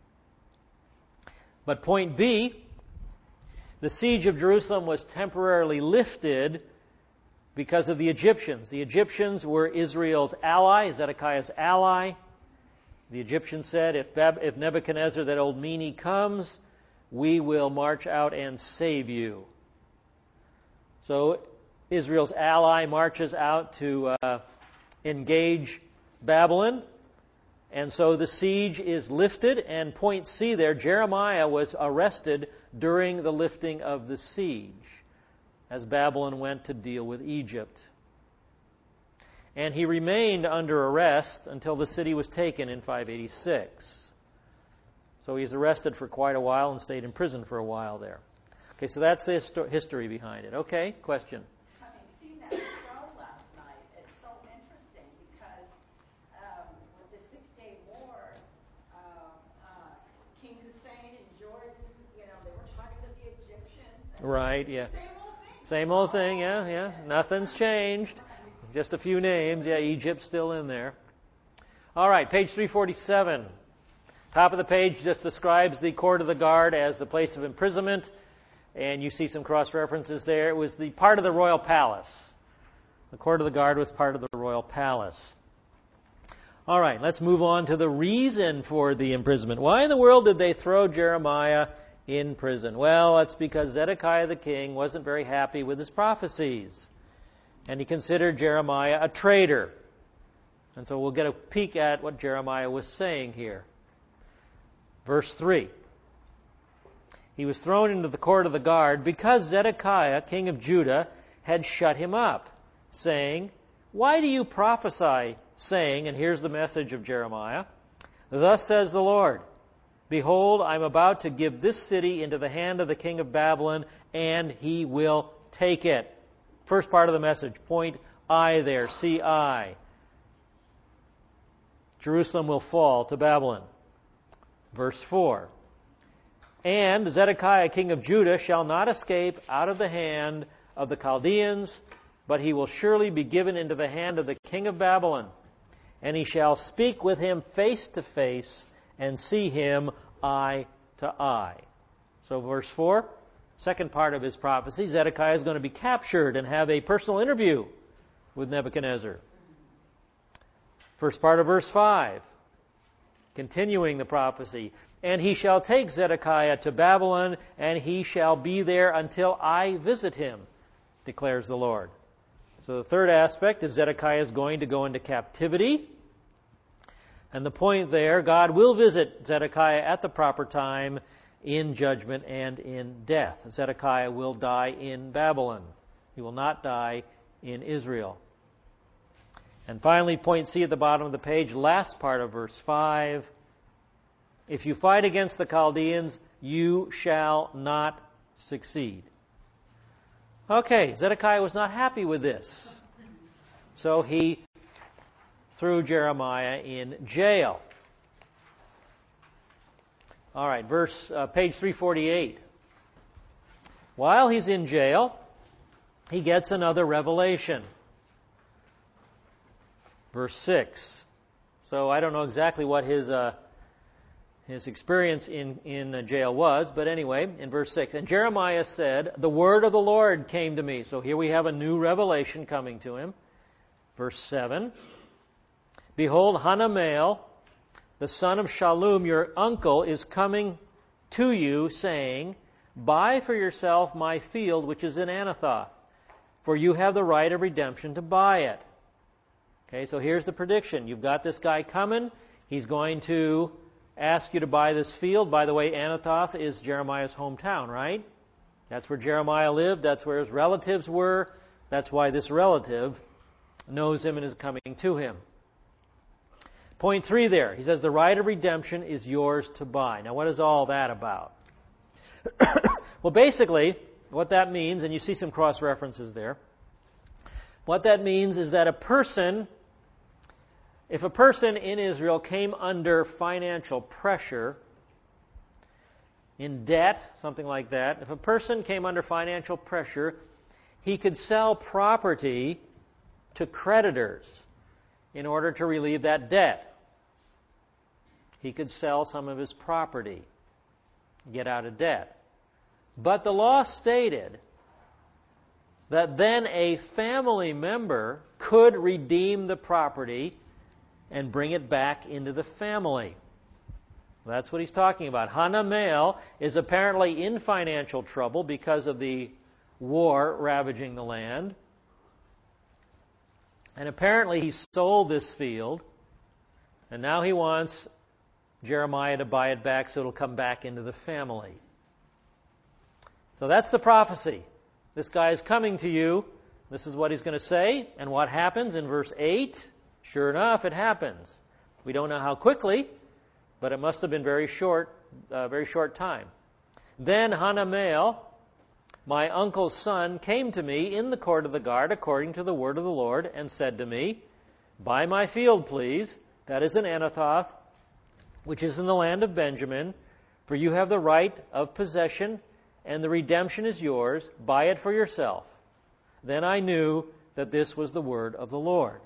But point B, the siege of Jerusalem was temporarily lifted because of the Egyptians. The Egyptians were Israel's ally, Zedekiah's ally. The Egyptians said, if Nebuchadnezzar, that old meanie, comes, we will march out and save you. So Israel's ally marches out to engage Babylon. And so the siege is lifted, and point C there, Jeremiah was arrested during the lifting of the siege as Babylon went to deal with Egypt. And he remained under arrest until the city was taken in 586. So he's arrested for quite a while and stayed in prison for a while there. Okay, so that's the history behind it. Okay, question? Having seen that show last night, it's so interesting because with the 6-Day War, King Hussein and Jordan, they were talking to the Egyptians. Right, yeah. Same old thing. Same old thing, yeah. Nothing's changed. Just a few names. Yeah, Egypt's still in there. All right, page 347. Top of the page just describes the court of the guard as the place of imprisonment, and you see some cross-references there. It was the part of the royal palace. The court of the guard was part of the royal palace. All right, let's move on to the reason for the imprisonment. Why in the world did they throw Jeremiah in prison? Well, that's because Zedekiah the king wasn't very happy with his prophecies, and he considered Jeremiah a traitor. And so we'll get a peek at what Jeremiah was saying here. Verse 3. He was thrown into the court of the guard because Zedekiah, king of Judah, had shut him up, saying, "Why do you prophesy, saying," and here's the message of Jeremiah, "Thus says the Lord, behold, I'm about to give this city into the hand of the king of Babylon, and he will take it." First part of the message, point I there, C-I. Jerusalem will fall to Babylon. Verse 4. And Zedekiah, king of Judah, shall not escape out of the hand of the Chaldeans, but he will surely be given into the hand of the king of Babylon. And he shall speak with him face to face and see him eye to eye. So verse 4, second part of his prophecy, Zedekiah is going to be captured and have a personal interview with Nebuchadnezzar. First part of verse 5, continuing the prophecy. And he shall take Zedekiah to Babylon, and he shall be there until I visit him, declares the Lord. So the third aspect is Zedekiah is going to go into captivity. And the point there, God will visit Zedekiah at the proper time in judgment and in death. Zedekiah will die in Babylon. He will not die in Israel. And finally, point C at the bottom of the page, last part of verse 5. If you fight against the Chaldeans, you shall not succeed. Okay, Zedekiah was not happy with this. So he threw Jeremiah in jail. All right, page 348. While he's in jail, he gets another revelation. Verse 6. So I don't know exactly what his experience in jail was, but anyway, in verse 6. And Jeremiah said, the word of the Lord came to me. So here we have a new revelation coming to him. Verse 7. Behold, Hanamel, the son of Shallum, your uncle, is coming to you, saying, buy for yourself my field which is in Anathoth, for you have the right of redemption to buy it. Okay, so here's the prediction. You've got this guy coming. He's going to ask you to buy this field. By the way, Anathoth is Jeremiah's hometown, right? That's where Jeremiah lived. That's where his relatives were. That's why this relative knows him and is coming to him. Point 3 there. He says the right of redemption is yours to buy. Now what is all that about? Well, basically, what that means, and you see some cross-references there, what that means is that if a person in Israel came under financial pressure, in debt, something like that, if a person came under financial pressure, he could sell property to creditors in order to relieve that debt. He could sell some of his property, get out of debt. But the law stated that then a family member could redeem the property and bring it back into the family. That's what he's talking about. Hanamel is apparently in financial trouble because of the war ravaging the land. And apparently he sold this field, and now he wants Jeremiah to buy it back so it'll come back into the family. So that's the prophecy. This guy is coming to you. This is what he's going to say. And what happens in verse 8? Sure enough, it happens. We don't know how quickly, but it must have been very short time. Then Hanamel, my uncle's son, came to me in the court of the guard according to the word of the Lord and said to me, buy my field, please, that is in Anathoth, which is in the land of Benjamin, for you have the right of possession, and the redemption is yours. Buy it for yourself. Then I knew that this was the word of the Lord.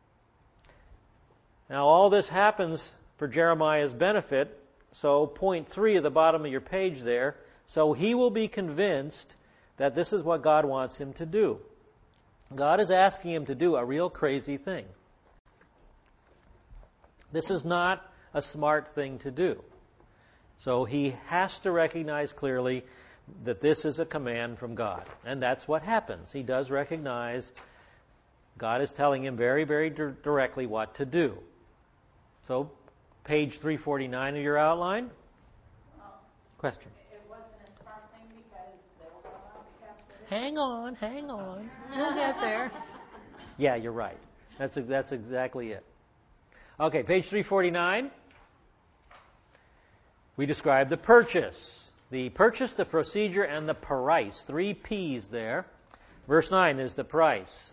Now all this happens for Jeremiah's benefit, so point 3 at the bottom of your page there, so he will be convinced that this is what God wants him to do. God is asking him to do a real crazy thing. This is not a smart thing to do. So he has to recognize clearly that this is a command from God. And that's what happens. He does recognize God is telling him very, very directly what to do. So, page 349 of your outline. Well, question. It wasn't a smart thing because they were allowed to capture it. Hang on. We'll get there. Yeah, you're right. That's exactly it. Okay, page 349. We describe the purchase. The purchase, the procedure, and the price. 3 P's there. Verse 9 is the price.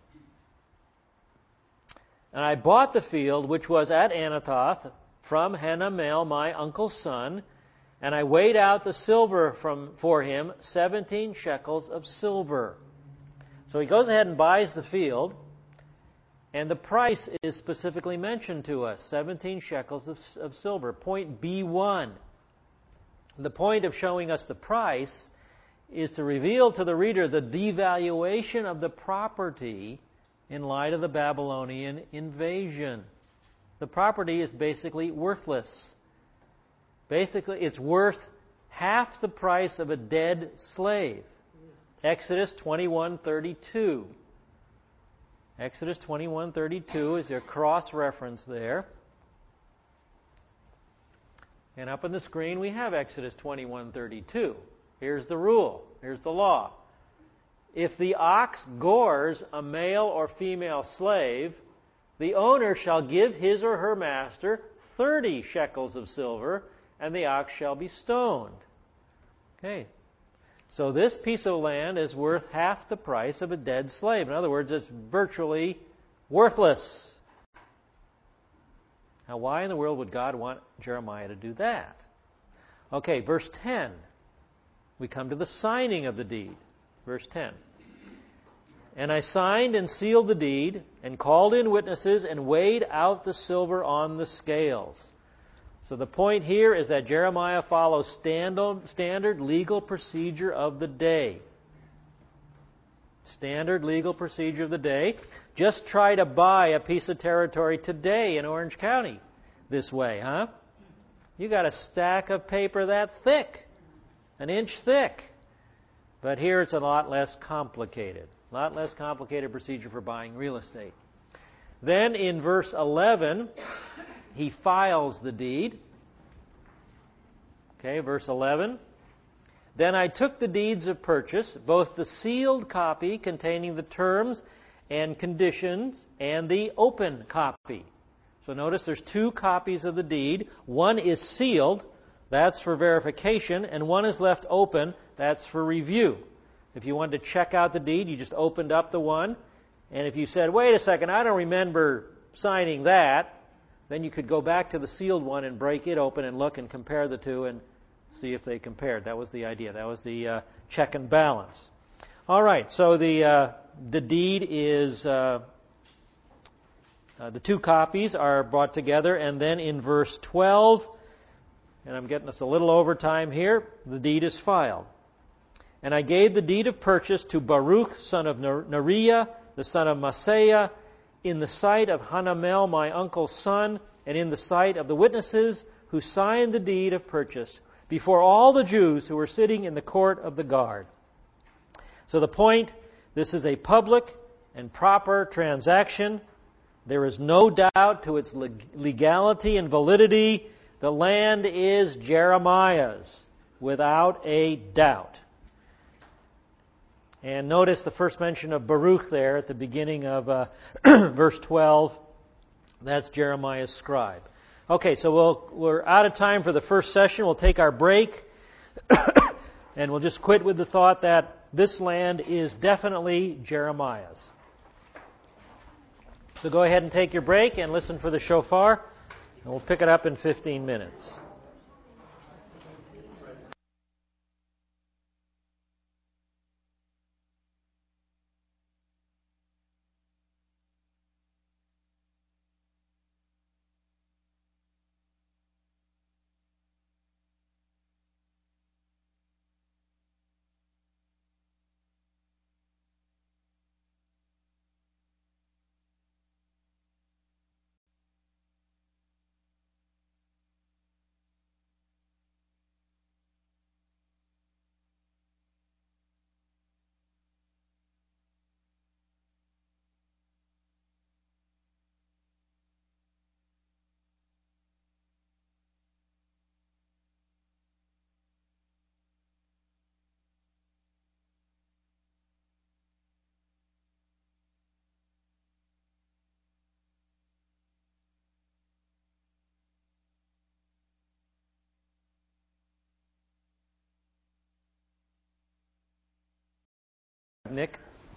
And I bought the field which was at Anathoth from Hanamel, my uncle's son, and I weighed out the silver for him, 17 shekels of silver. So he goes ahead and buys the field, and the price is specifically mentioned to us, 17 shekels of silver. Point B1. The point of showing us the price is to reveal to the reader the devaluation of the property in light of the Babylonian invasion. The property is basically worthless. Basically, it's worth half the price of a dead slave. Exodus 21:32. Exodus 21:32 is your cross-reference there. And up on the screen we have Exodus 21:32. Here's the rule. Here's the law. If the ox gores a male or female slave, the owner shall give his or her master 30 shekels of silver, and the ox shall be stoned. Okay. So this piece of land is worth half the price of a dead slave. In other words, it's virtually worthless. Now, why in the world would God want Jeremiah to do that? Okay, verse 10. We come to the signing of the deed. Verse 10. And I signed and sealed the deed, and called in witnesses, and weighed out the silver on the scales. So the point here is that Jeremiah follows standard legal procedure of the day. Standard legal procedure of the day. Just try to buy a piece of territory today in Orange County this way, huh? You got a stack of paper that thick, an inch thick. But here it's a lot less complicated. A lot less complicated procedure for buying real estate. Then in verse 11, he files the deed. Okay, verse 11. Then I took the deeds of purchase, both the sealed copy containing the terms and conditions, and the open copy. So notice there's two copies of the deed. One is sealed, that's for verification, and one is left open, that's for review. If you wanted to check out the deed, you just opened up the one. And if you said, wait a second, I don't remember signing that, then you could go back to the sealed one and break it open and look and compare the two and see if they compared. That was the idea. That was the check and balance. All right, so the deed is, the two copies are brought together, and then in verse 12, and I'm getting us a little over time here, the deed is filed. And I gave the deed of purchase to Baruch, son of Neriah, the son of Maaseiah, in the sight of Hanamel, my uncle's son, and in the sight of the witnesses who signed the deed of purchase, before all the Jews who were sitting in the court of the guard. So the point, this is a public and proper transaction. There is no doubt to its legality and validity. The land is Jeremiah's, without a doubt. And notice the first mention of Baruch there at the beginning of verse 12. That's Jeremiah's scribe. Okay, so we're out of time for the first session. We'll take our break. And we'll just quit with the thought that this land is definitely Jeremiah's. So go ahead and take your break and listen for the shofar. And we'll pick it up in 15 minutes. Nick?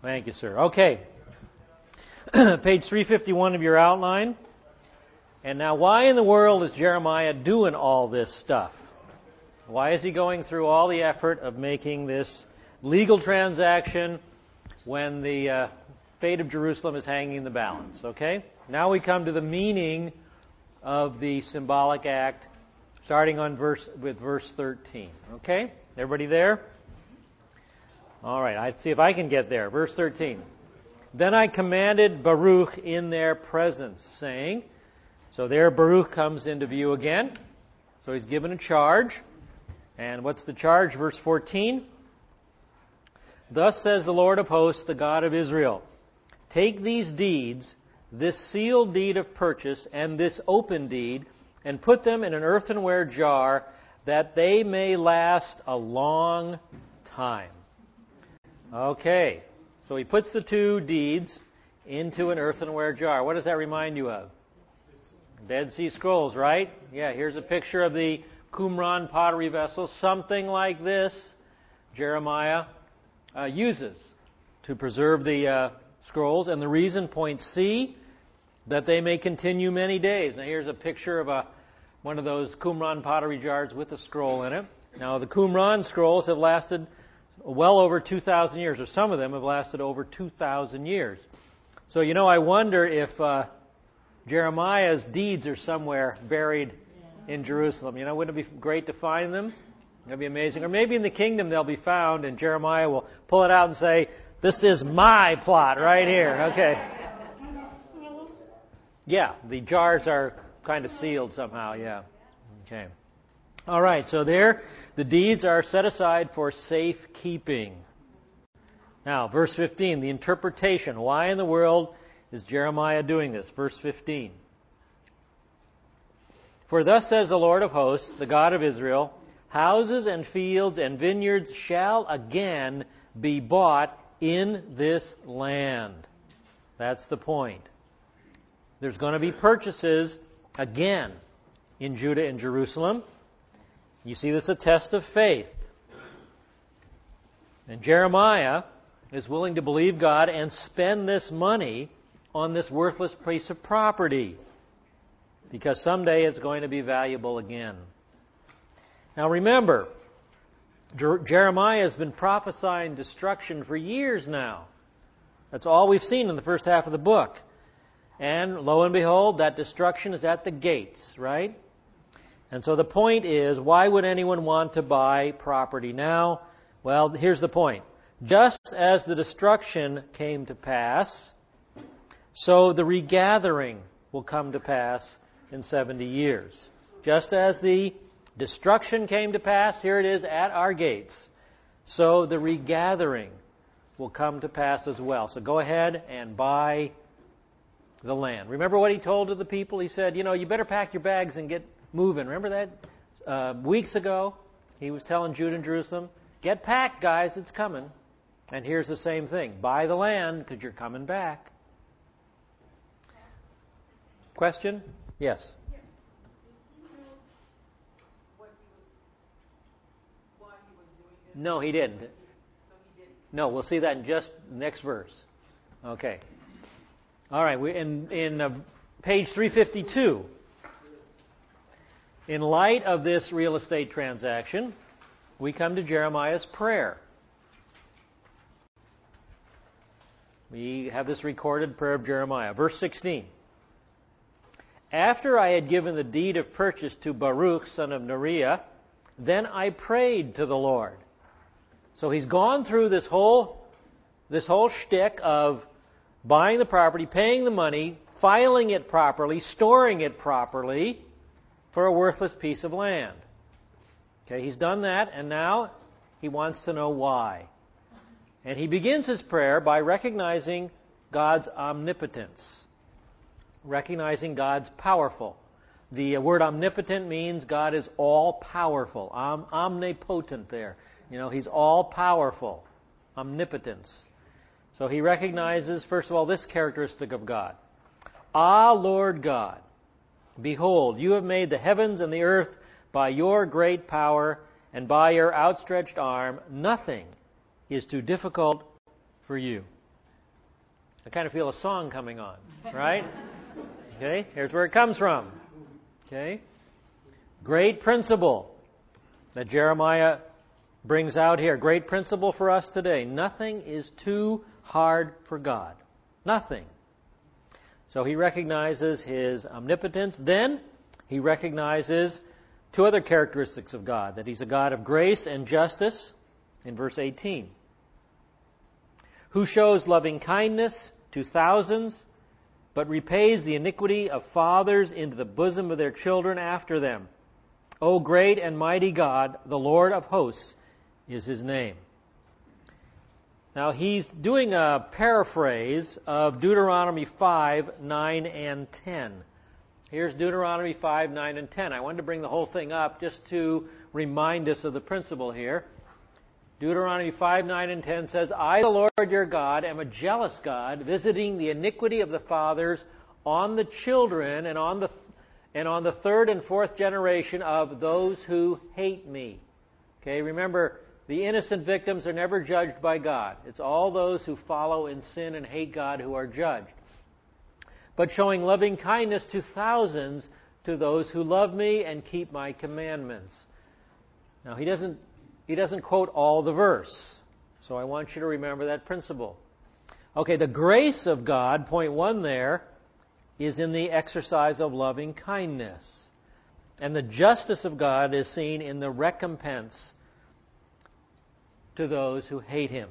Thank you, sir. Okay. Page 351 of your outline. And now, why in the world is Jeremiah doing all this stuff? Why is he going through all the effort of making this legal transaction when the fate of Jerusalem is hanging in the balance? Okay? Now we come to the meaning of the symbolic act, starting on with verse 13. Okay? Everybody there? All right, I'll see if I can get there. Verse 13. Then I commanded Baruch in their presence, saying, so there Baruch comes into view again. So he's given a charge. And what's the charge? Verse 14. Thus says the Lord of hosts, the God of Israel, take these deeds, this sealed deed of purchase and this open deed, and put them in an earthenware jar, that they may last a long time. Okay, so he puts the two deeds into an earthenware jar. What does that remind you of? Dead Sea Scrolls, right? Yeah, here's a picture of the Qumran pottery vessel. Something like this Jeremiah uses to preserve the scrolls. And the reason, point C, that they may continue many days. Now here's a picture of one of those Qumran pottery jars with a scroll in it. Now the Qumran scrolls have lasted well over 2,000 years, or some of them have lasted over 2,000 years. So, I wonder if Jeremiah's deeds are somewhere buried in Jerusalem. Wouldn't it be great to find them? That'd be amazing. Or maybe in the kingdom they'll be found and Jeremiah will pull it out and say, this is my plot right here. Okay. Yeah, the jars are kind of sealed somehow, yeah. Okay. All right, so there, the deeds are set aside for safekeeping. Now, verse 15, the interpretation. Why in the world is Jeremiah doing this? Verse 15. For thus says the Lord of hosts, the God of Israel, houses and fields and vineyards shall again be bought in this land. That's the point. There's going to be purchases again in Judah and Jerusalem. You see, this is a test of faith. And Jeremiah is willing to believe God and spend this money on this worthless piece of property, because someday it's going to be valuable again. Now remember, Jeremiah has been prophesying destruction for years now. That's all we've seen in the first half of the book. And lo and behold, that destruction is at the gates, right? And so the point is, why would anyone want to buy property now? Well, here's the point. Just as the destruction came to pass, so the regathering will come to pass in 70 years. Just as the destruction came to pass, here it is at our gates, so the regathering will come to pass as well. So go ahead and buy the land. Remember what he told to the people? He said, you better pack your bags and get moving. Remember that? Weeks ago, he was telling Judah and Jerusalem, get packed, guys, it's coming. And here's the same thing. Buy the land because you're coming back. Question? Yes. No, he didn't. No, we'll see that in just the next verse. Okay. All right, in page 352, in light of this real estate transaction, we come to Jeremiah's prayer. We have this recorded prayer of Jeremiah. Verse 16. After I had given the deed of purchase to Baruch, son of Neriah, then I prayed to the Lord. So he's gone through this whole shtick of buying the property, paying the money, filing it properly, storing it properly for a worthless piece of land. Okay, he's done that, and now he wants to know why. And he begins his prayer by recognizing God's omnipotence, recognizing God's powerful. The word omnipotent means God is all-powerful, omnipotent there. He's all-powerful, omnipotence. So he recognizes, first of all, this characteristic of God. Ah, Lord God, behold, you have made the heavens and the earth by your great power and by your outstretched arm. Nothing is too difficult for you. I kind of feel a song coming on, right? Okay, here's where it comes from. Okay? Great principle that Jeremiah brings out here. Great principle for us today. Nothing is too hard for God. Nothing. So he recognizes his omnipotence. Then he recognizes two other characteristics of God. That he's a God of grace and justice in verse 18. Who shows loving kindness to thousands, but repays the iniquity of fathers into the bosom of their children after them. O great and mighty God, the Lord of hosts is his name. Now he's doing a paraphrase of Deuteronomy 5, 9, and 10. Here's Deuteronomy 5, 9, and 10. I wanted to bring the whole thing up just to remind us of the principle here. Deuteronomy 5, 9, and 10 says, I, the Lord your God, am a jealous God, visiting the iniquity of the fathers on the children and on the third and fourth generation of those who hate me. Okay, remember, the innocent victims are never judged by God. It's all those who follow in sin and hate God who are judged. But showing loving kindness to thousands, to those who love me and keep my commandments. Now, he doesn't quote all the verse. So I want you to remember that principle. Okay, the grace of God, point 1 there, is in the exercise of loving kindness. And the justice of God is seen in the recompense to those who hate him.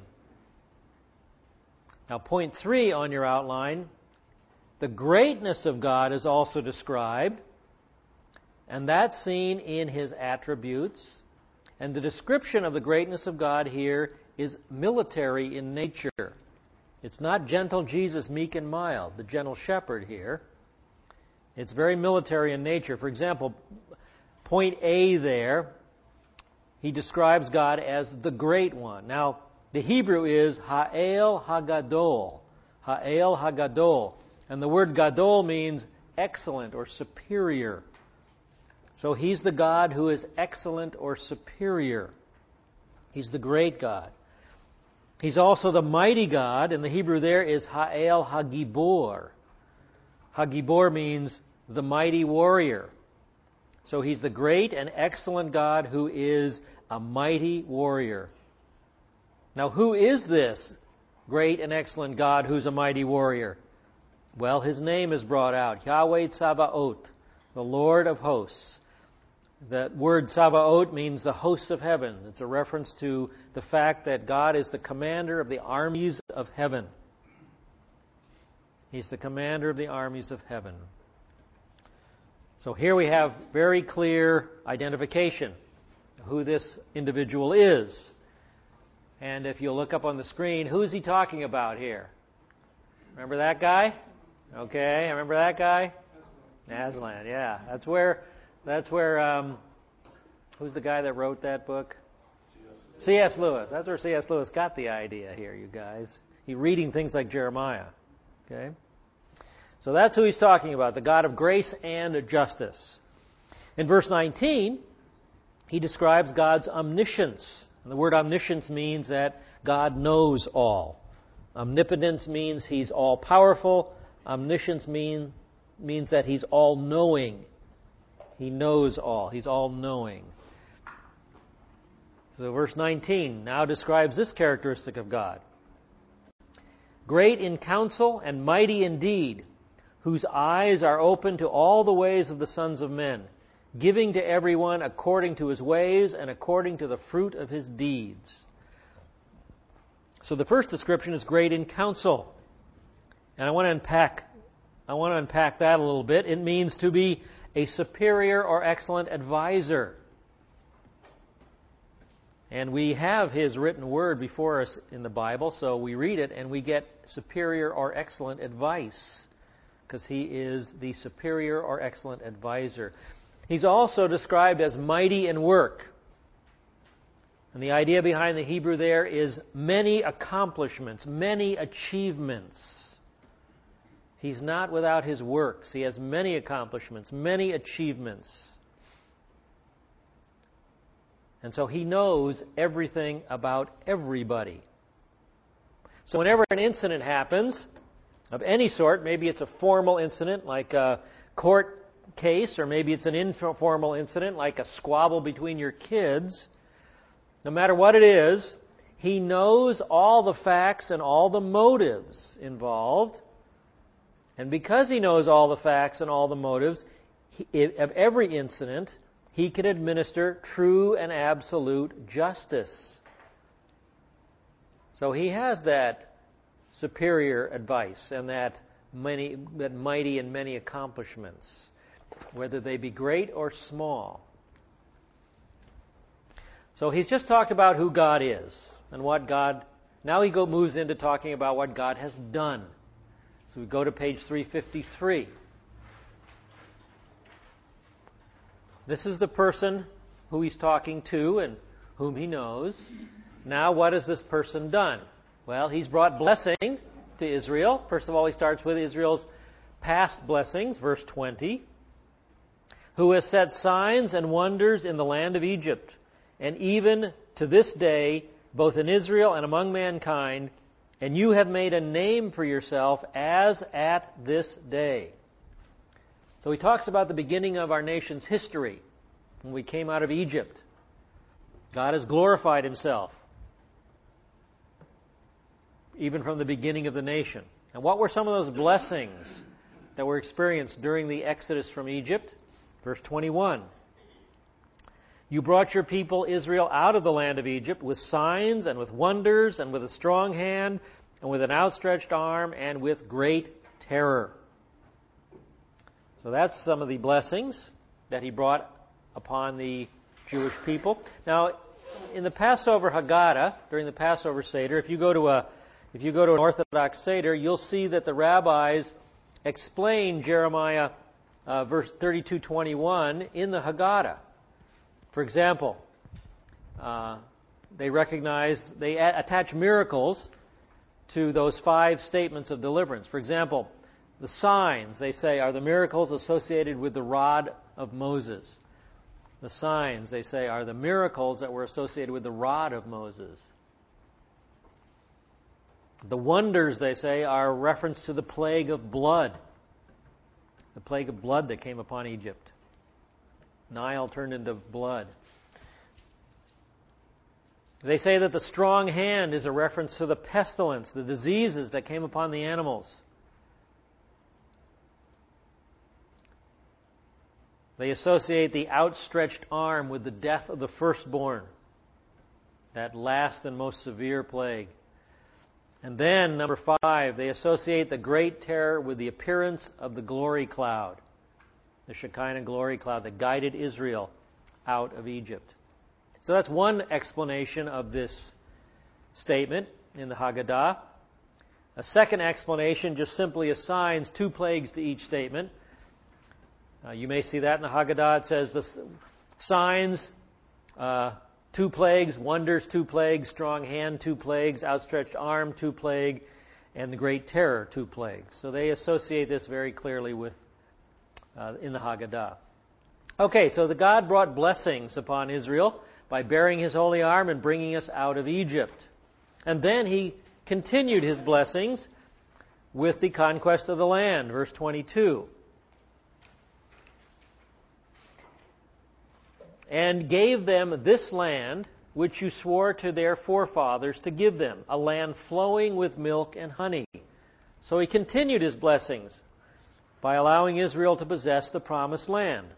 Now, point 3 on your outline, the greatness of God is also described, and that's seen in his attributes. And the description of the greatness of God here is military in nature. It's not gentle Jesus, meek and mild, the gentle shepherd here. It's very military in nature. For example, point A there, he describes God as the Great One. Now, the Hebrew is Ha'el HaGadol. Ha'el HaGadol. And the word Gadol means excellent or superior. So he's the God who is excellent or superior. He's the great God. He's also the mighty God, and the Hebrew there is Ha'el HaGibor. HaGibor means the mighty warrior. So he's the great and excellent God who is a mighty warrior. Now, who is this great and excellent God who's a mighty warrior? Well, his name is brought out, Yahweh Tsabaoth, the Lord of hosts. That word Tsabaoth means the hosts of heaven. It's a reference to the fact that God is the commander of the armies of heaven. He's the commander of the armies of heaven. So here we have very clear identification of who this individual is. And if you look up on the screen, who's he talking about here? Remember that guy? Okay, remember that guy? Aslan, yeah. That's where who's the guy that wrote that book? C.S. Lewis. That's where C.S. Lewis got the idea here, you guys. He's reading things like Jeremiah. Okay? So that's who he's talking about, the God of grace and justice. In verse 19, he describes God's omniscience. And the word omniscience means that God knows all. Omnipotence means he's all-powerful. Omniscience means that he's all-knowing. He knows all. He's all-knowing. So verse 19 now describes this characteristic of God. Great in counsel and mighty in deed, whose eyes are open to all the ways of the sons of men, giving to everyone according to his ways and according to the fruit of his deeds. So the first description is great in counsel. And I want to unpack that a little bit. It means to be a superior or excellent advisor. And we have his written word before us in the Bible, so we read it and we get superior or excellent advice, because he is the superior or excellent advisor. He's also described as mighty in work. And the idea behind the Hebrew there is many accomplishments, many achievements. He's not without his works. He has many accomplishments, many achievements. And so he knows everything about everybody. So whenever an incident happens, of any sort. Maybe it's a formal incident like a court case, or maybe it's an informal incident like a squabble between your kids. No matter what it is, he knows all the facts and all the motives involved. And because he knows all the facts and all the motives of every incident, he can administer true and absolute justice. So he has that superior advice and that mighty and many accomplishments, whether they be great or small. So he's just talked about who God is and what God... Now he moves into talking about what God has done. So we go to page 353. This is the person who he's talking to and whom he knows. Now what has this person done? Well, he's brought blessing to Israel. First of all, he starts with Israel's past blessings, verse 20. Who has set signs and wonders in the land of Egypt, and even to this day, both in Israel and among mankind, and you have made a name for yourself as at this day. So he talks about the beginning of our nation's history, when we came out of Egypt. God has glorified himself, even from the beginning of the nation. And what were some of those blessings that were experienced during the exodus from Egypt? Verse 21. You brought your people Israel out of the land of Egypt with signs and with wonders and with a strong hand and with an outstretched arm and with great terror. So that's some of the blessings that he brought upon the Jewish people. Now, in the Passover Haggadah, during the Passover Seder, if you go to an Orthodox Seder, you'll see that the rabbis explain Jeremiah verse 32:21 in the Haggadah. For example, they attach miracles to those 5 statements of deliverance. For example, the signs, they say, are the miracles associated with the rod of Moses. The signs, they say, are the miracles that were associated with the rod of Moses. The wonders, they say, are a reference to the plague of blood. The plague of blood that came upon Egypt. Nile turned into blood. They say that the strong hand is a reference to the pestilence, the diseases that came upon the animals. They associate the outstretched arm with the death of the firstborn, that last and most severe plague. And then, number 5, they associate the great terror with the appearance of the glory cloud, the Shekinah glory cloud that guided Israel out of Egypt. So that's one explanation of this statement in the Haggadah. A second explanation just simply assigns 2 plagues to each statement. You may see that in the Haggadah. It says the signs, 2 plagues, wonders, 2 plagues, strong hand, 2 plagues, outstretched arm, 2 plague, and the great terror, 2 plagues. So they associate this very clearly with in the Haggadah. Okay, so the God brought blessings upon Israel by bearing his holy arm and bringing us out of Egypt. And then he continued his blessings with the conquest of the land, verse 22. And gave them this land which you swore to their forefathers to give them, a land flowing with milk and honey. So he continued his blessings by allowing Israel to possess the promised land.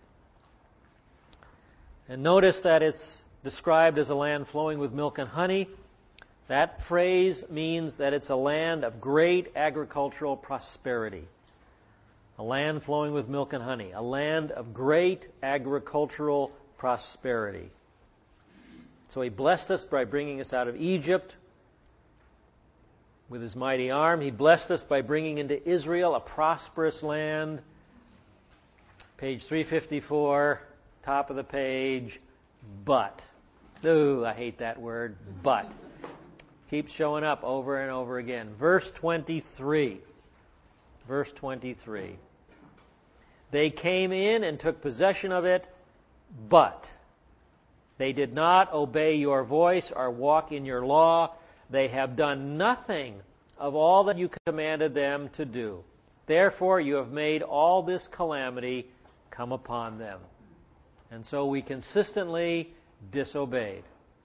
And notice that it's described as a land flowing with milk and honey. That phrase means that it's a land of great agricultural prosperity. A land flowing with milk and honey. A land of great agricultural prosperity. So he blessed us by bringing us out of Egypt with his mighty arm. He blessed us by bringing into Israel a prosperous land. Page 354, top of the page, but. Ooh, I hate that word, but. Keeps showing up over and over again. Verse 23. Verse 23. They came in and took possession of it, but they did not obey your voice or walk in your law. They have done nothing of all that you commanded them to do. Therefore you have made all this calamity come upon them. And so we consistently disobeyed.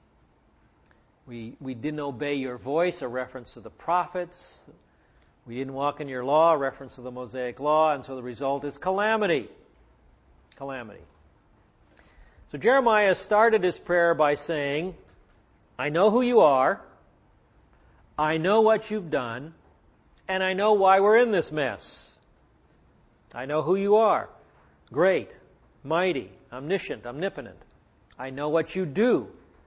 We didn't obey your voice, a reference to the prophets. We didn't walk in your law, a reference to the Mosaic law, and so the result is calamity. Calamity. So Jeremiah started his prayer by saying, I know who you are, I know what you've done, and I know why we're in this mess. I know who you are. Great, mighty, omniscient, omnipotent. I know what you do.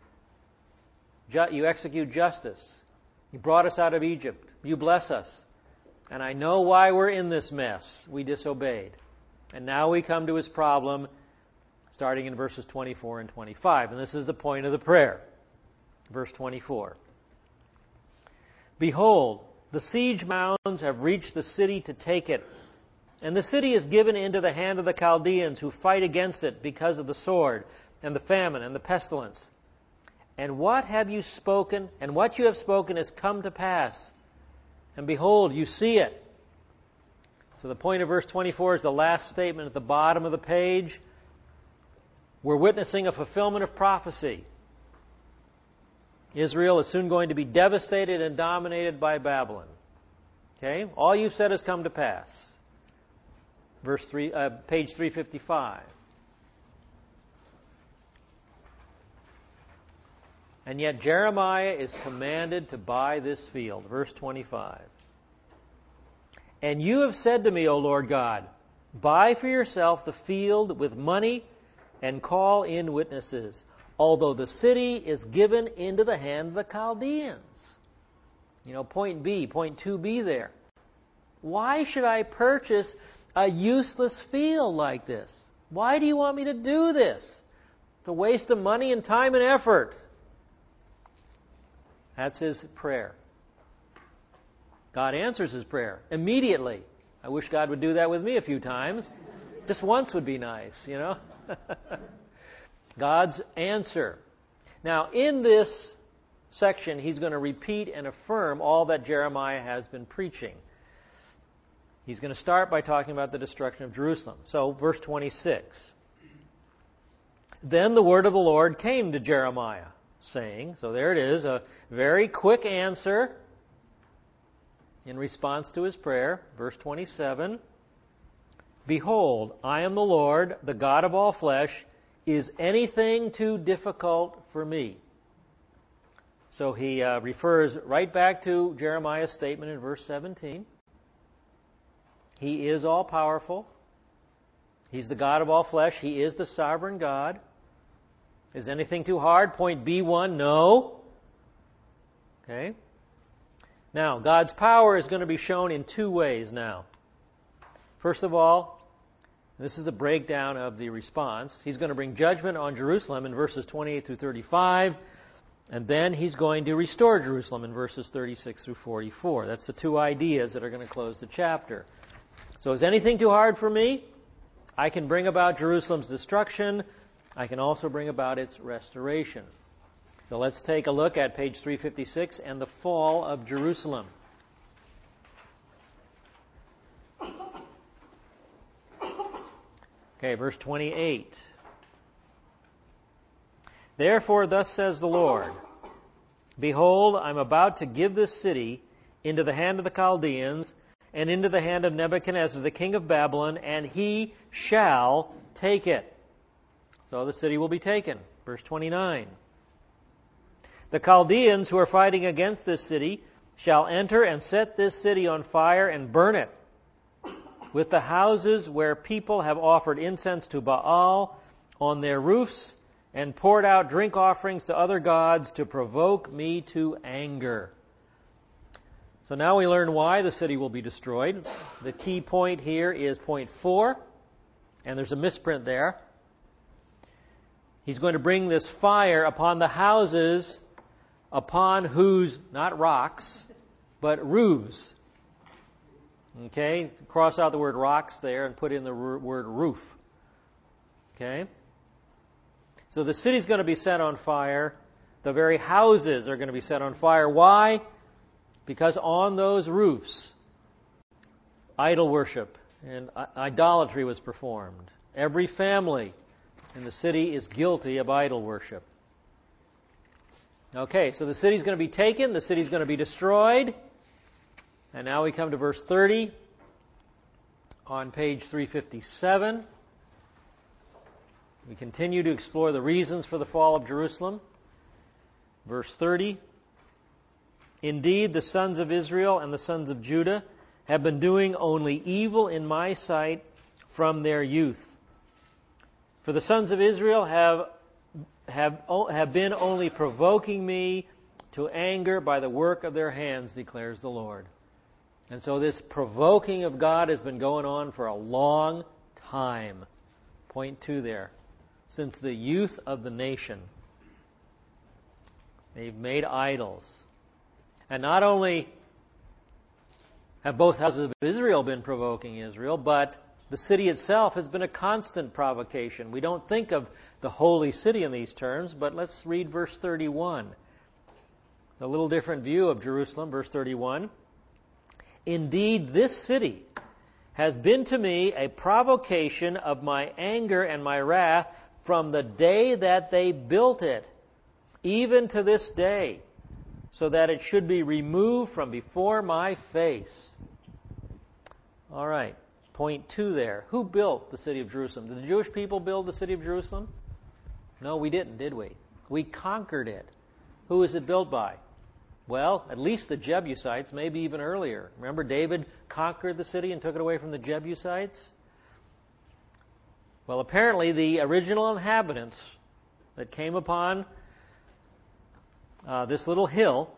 You execute justice. You brought us out of Egypt. You bless us. And I know why we're in this mess. We disobeyed. And now we come to his problem, starting in verses 24 and 25. And this is the point of the prayer. Verse 24. Behold, the siege mounds have reached the city to take it, and the city is given into the hand of the Chaldeans who fight against it because of the sword and the famine and the pestilence. And what have you spoken, and what you have spoken has come to pass. And behold, you see it. So the point of verse 24 is the last statement at the bottom of the page. We're witnessing a fulfillment of prophecy. Israel is soon going to be devastated and dominated by Babylon. Okay? All you've said has come to pass. Page 355. And yet Jeremiah is commanded to buy this field. Verse 25. And you have said to me, O Lord God, buy for yourself the field with money and call in witnesses, although the city is given into the hand of the Chaldeans. Point B, point 2b there. Why should I purchase a useless field like this? Why do you want me to do this? It's a waste of money and time and effort. That's his prayer. God answers his prayer immediately. I wish God would do that with me a few times. Just once would be nice, God's answer. Now, in this section, he's going to repeat and affirm all that Jeremiah has been preaching. He's going to start by talking about the destruction of Jerusalem. So, verse 26. Then the word of the Lord came to Jeremiah, saying, so there it is, a very quick answer in response to his prayer. Verse 27. Behold, I am the Lord, the God of all flesh. Is anything too difficult for me? So he refers right back to Jeremiah's statement in verse 17. He is all-powerful. He's the God of all flesh. He is the sovereign God. Is anything too hard? Point B1, no. Okay. Now, God's power is going to be shown in two ways now. First of all, this is a breakdown of the response. He's going to bring judgment on Jerusalem in verses 28 through 35, and then he's going to restore Jerusalem in verses 36 through 44. That's the two ideas that are going to close the chapter. So is anything too hard for me? I can bring about Jerusalem's destruction. I can also bring about its restoration. So let's take a look at page 356 and the fall of Jerusalem. Okay, verse 28. Therefore, thus says the Lord, behold, I'm about to give this city into the hand of the Chaldeans and into the hand of Nebuchadnezzar, the king of Babylon, and he shall take it. So the city will be taken. Verse 29. The Chaldeans who are fighting against this city shall enter and set this city on fire and burn it, with the houses where people have offered incense to Baal on their roofs and poured out drink offerings to other gods to provoke me to anger. So now we learn why the city will be destroyed. The key point here is point 4, and there's a misprint there. He's going to bring this fire upon the houses upon whose, not rocks, but roofs. Okay, cross out the word rocks there and put in the word roof. Okay? So the city's going to be set on fire. The very houses are going to be set on fire. Why? because on those roofs, idol worship and idolatry was performed. Every family in the city is guilty of idol worship. Okay, so the city's going to be taken, the city's going to be destroyed. And now we come to verse 30 on page 357. We continue to explore the reasons for the fall of Jerusalem. Verse 30. Indeed, the sons of Israel and the sons of Judah have been doing only evil in my sight from their youth. For the sons of Israel have been only provoking me to anger by the work of their hands, declares the Lord. And so this provoking of God has been going on for a long time. Point 2 there. Since the youth of the nation. They've made idols. And not only have both houses of Israel been provoking Israel, but the city itself has been a constant provocation. We don't think of the holy city in these terms, but let's read verse 31. A little different view of Jerusalem, verse 31. Indeed, this city has been to me a provocation of my anger and my wrath from the day that they built it, even to this day, so that it should be removed from before my face. All right, point 2 there. Who built the city of Jerusalem? Did the Jewish people build the city of Jerusalem? No, we didn't, did we? We conquered it. Who was it built by? Well, at least the Jebusites, maybe even earlier. Remember, David conquered the city and took it away from the Jebusites? Well, apparently the original inhabitants that came upon this little hill,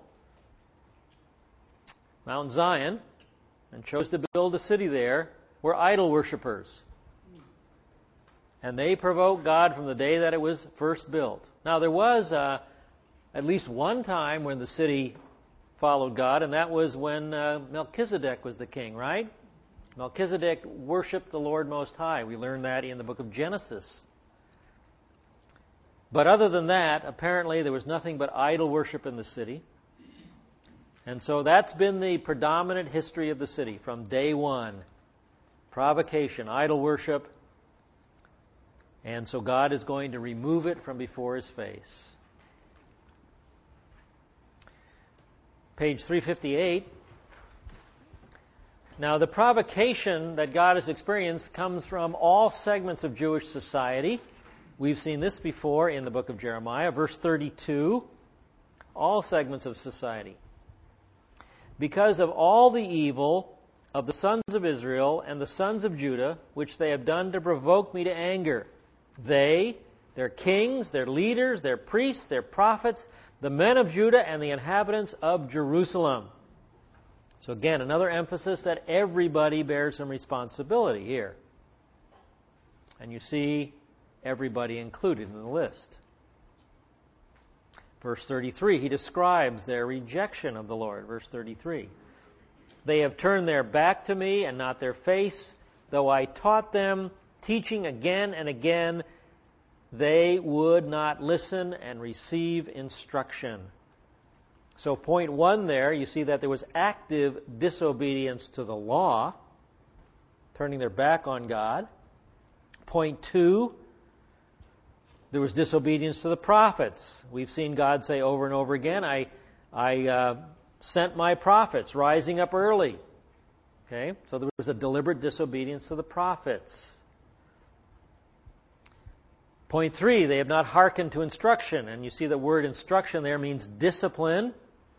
Mount Zion, and chose to build a city there, were idol worshippers. And they provoked God from the day that it was first built. Now, there was at least one time when the city followed God, and that was when Melchizedek was the king, right? Melchizedek worshipped the Lord Most High. We learn that in the book of Genesis. But other than that, apparently there was nothing but idol worship in the city. And so that's been the predominant history of the city from day one. Provocation, idol worship. And so God is going to remove it from before His face. Page 358. Now, the provocation that God has experienced comes from all segments of Jewish society. We've seen this before in the book of Jeremiah, verse 32. All segments of society. Because of all the evil of the sons of Israel and the sons of Judah, which they have done to provoke me to anger, they, their kings, their leaders, their priests, their prophets, the men of Judah, and the inhabitants of Jerusalem. So again, another emphasis that everybody bears some responsibility here. And you see everybody included in the list. Verse 33, he describes their rejection of the Lord. Verse 33. They have turned their back to me and not their face, though I taught them, teaching again and again, they would not listen and receive instruction. So point 1 there, you see that there was active disobedience to the law, turning their back on God. Point 2, there was disobedience to the prophets. We've seen God say over and over again, I sent my prophets rising up early. Okay, so there was a deliberate disobedience to the prophets. Point 3, they have not hearkened to instruction. And you see the word instruction there means discipline.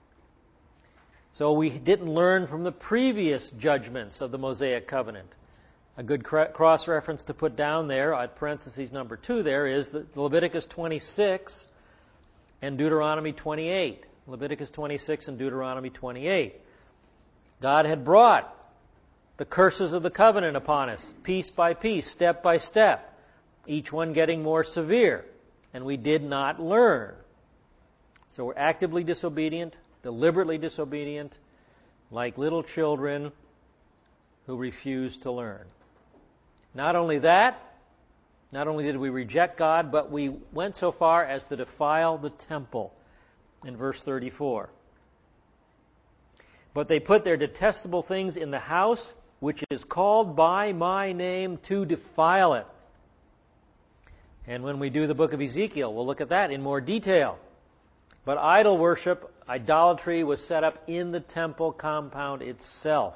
So we didn't learn from the previous judgments of the Mosaic covenant. A good cross-reference to put down there, at parentheses number 2 there, is Leviticus 26 and Deuteronomy 28. Leviticus 26 and Deuteronomy 28. God had brought the curses of the covenant upon us, piece by piece, step by step, each one getting more severe, and we did not learn. So we're actively disobedient, deliberately disobedient, like little children who refuse to learn. Not only that, not only did we reject God, but we went so far as to defile the temple in verse 34. But they put their detestable things in the house, which is called by my name, to defile it. And when we do the book of Ezekiel, we'll look at that in more detail. But idol worship, idolatry, was set up in the temple compound itself.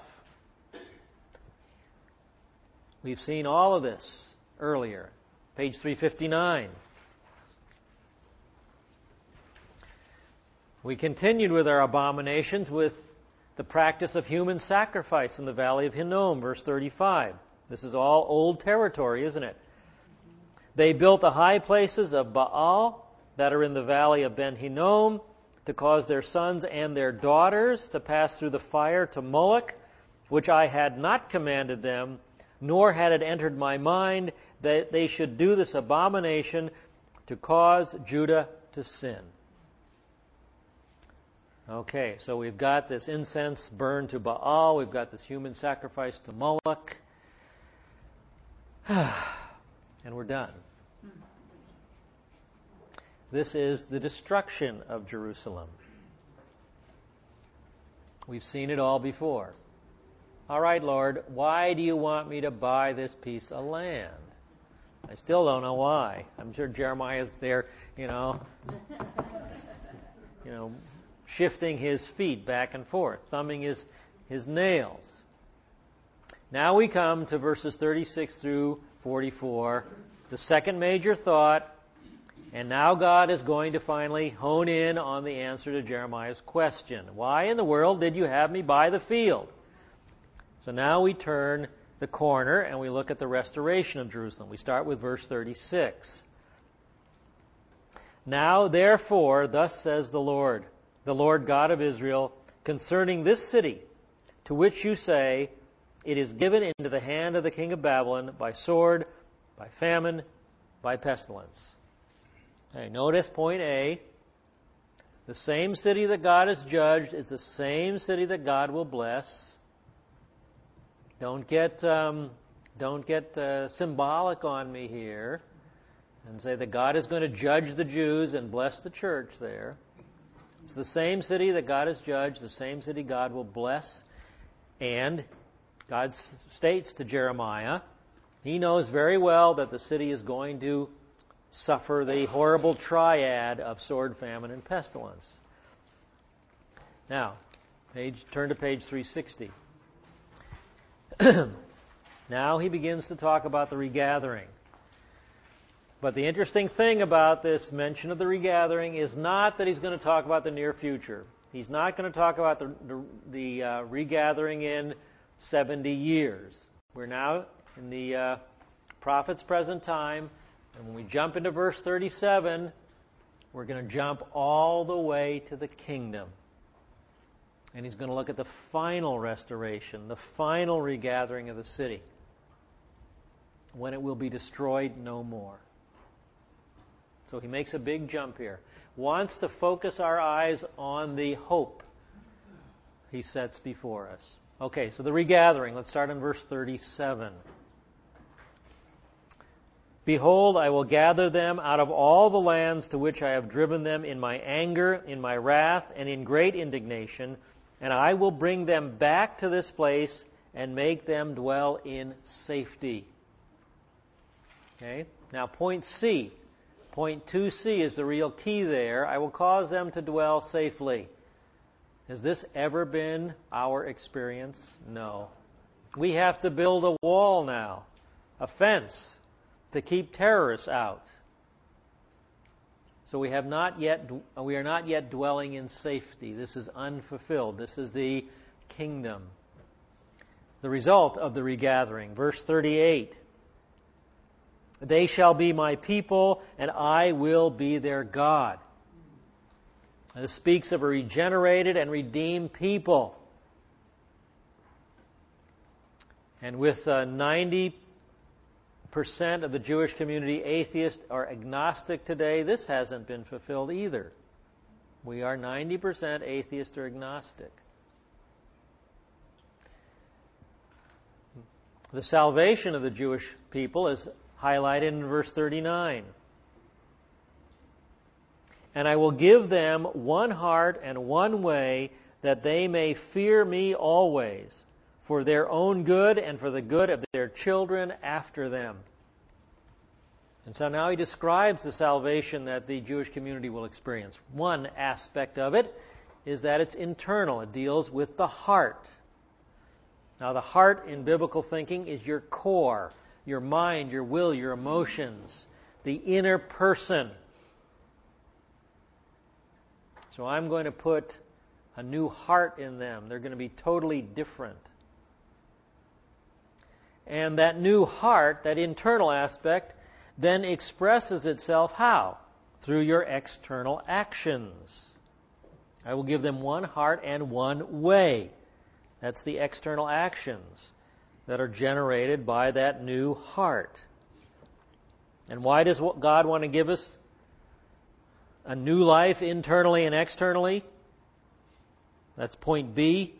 We've seen all of this earlier. Page 359. We continued with our abominations with the practice of human sacrifice in the valley of Hinnom, verse 35. This is all old territory, isn't it? They built the high places of Baal that are in the valley of Ben Hinnom to cause their sons and their daughters to pass through the fire to Moloch, which I had not commanded them, nor had it entered my mind that they should do this abomination to cause Judah to sin. Okay, so we've got this incense burned to Baal. We've got this human sacrifice to Moloch. And we're done. This is the destruction of Jerusalem. We've seen it all before. All right, Lord, why do you want me to buy this piece of land? I still don't know why. I'm sure Jeremiah's there, shifting his feet back and forth, thumbing his nails. Now we come to verses 36 through 44, the second major thought, and now God is going to finally hone in on the answer to Jeremiah's question. Why in the world did you have me buy the field? So now we turn the corner and we look at the restoration of Jerusalem. We start with verse 36. Now therefore, thus says the Lord God of Israel, concerning this city, to which you say, it is given into the hand of the king of Babylon by sword, by famine, by pestilence. Okay, notice point A. The same city that God has judged is the same city that God will bless. Don't get symbolic on me here and say that God is going to judge the Jews and bless the church there. It's the same city that God has judged, the same city God will bless. And God states to Jeremiah, he knows very well that the city is going to suffer the horrible triad of sword, famine, and pestilence. Now, turn to page 360. Now he begins to talk about the regathering. But the interesting thing about this mention of the regathering is not that he's going to talk about the near future. He's not going to talk about the regathering in 70 years. We're now in the prophet's present time, and when we jump into verse 37, we're going to jump all the way to the kingdom. And he's going to look at the final restoration, the final regathering of the city, when it will be destroyed no more. So he makes a big jump here. Wants to focus our eyes on the hope he sets before us. Okay, so the regathering. Let's start in verse 37. Behold, I will gather them out of all the lands to which I have driven them in my anger, in my wrath, and in great indignation, and I will bring them back to this place and make them dwell in safety. Okay? Now, point C. Point 2C is the real key there. I will cause them to dwell safely. Has this ever been our experience? No. We have to build a wall now, a fence, to keep terrorists out. So we are not yet dwelling in safety. This is unfulfilled. This is the kingdom. The result of the regathering. Verse 38. They shall be my people, and I will be their God. And this speaks of a regenerated and redeemed people. And with 90% of the Jewish community atheist or agnostic today, this hasn't been fulfilled either. We are 90% atheist or agnostic. The salvation of the Jewish people is highlighted in verse 39. And I will give them one heart and one way, that they may fear me always, for their own good and for the good of their children after them. And so now he describes the salvation that the Jewish community will experience. One aspect of it is that it's internal. It deals with the heart. Now, the heart in biblical thinking is your core, your mind, your will, your emotions, the inner person. So I'm going to put a new heart in them. They're going to be totally different. And that new heart, that internal aspect, then expresses itself how? Through your external actions. I will give them one heart and one way. That's the external actions that are generated by that new heart. And why does God want to give us a new life internally and externally? That's point B.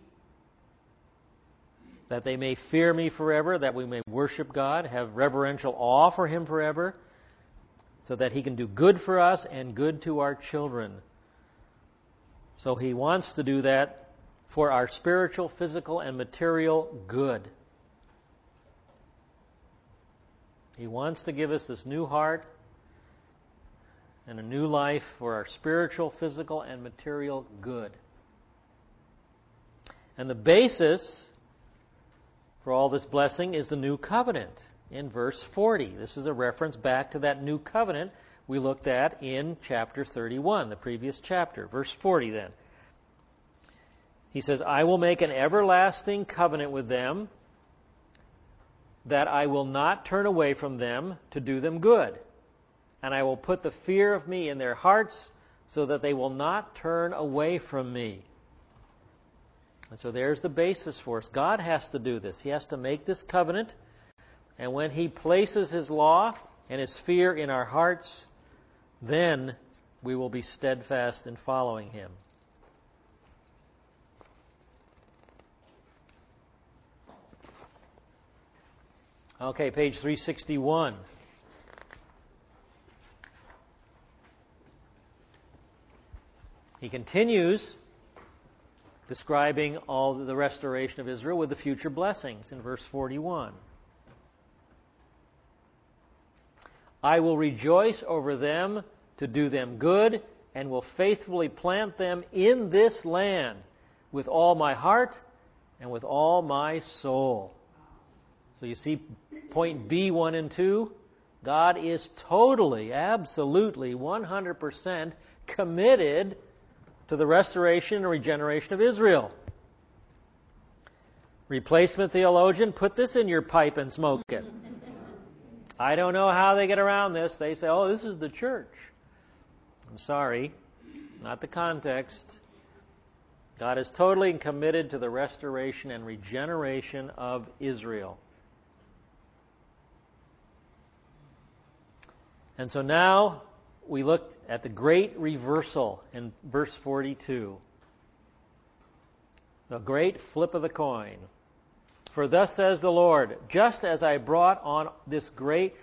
That they may fear me forever, that we may worship God, have reverential awe for Him forever, so that He can do good for us and good to our children. So He wants to do that for our spiritual, physical, and material good. He wants to give us this new heart and a new life for our spiritual, physical, and material good. And the basis for all this blessing is the new covenant in verse 40. This is a reference back to that new covenant we looked at in chapter 31, the previous chapter. Verse 40 then. He says, I will make an everlasting covenant with them, that I will not turn away from them to do them good. And I will put the fear of me in their hearts, so that they will not turn away from me. And so there's the basis for us. God has to do this. He has to make this covenant. And when He places His law and His fear in our hearts, then we will be steadfast in following Him. Okay, page 361. He continues describing all the restoration of Israel with the future blessings in verse 41. I will rejoice over them to do them good, and will faithfully plant them in this land with all my heart and with all my soul. So you see point B, 1 and 2. God is totally, absolutely, 100% committed to the restoration and regeneration of Israel. Replacement theologian, put this in your pipe and smoke it. I don't know how they get around this. They say, oh, this is the church. I'm sorry, not the context. God is totally committed to the restoration and regeneration of Israel. And so now we look at the great reversal in verse 42. The great flip of the coin. For thus says the Lord, just as I brought all this great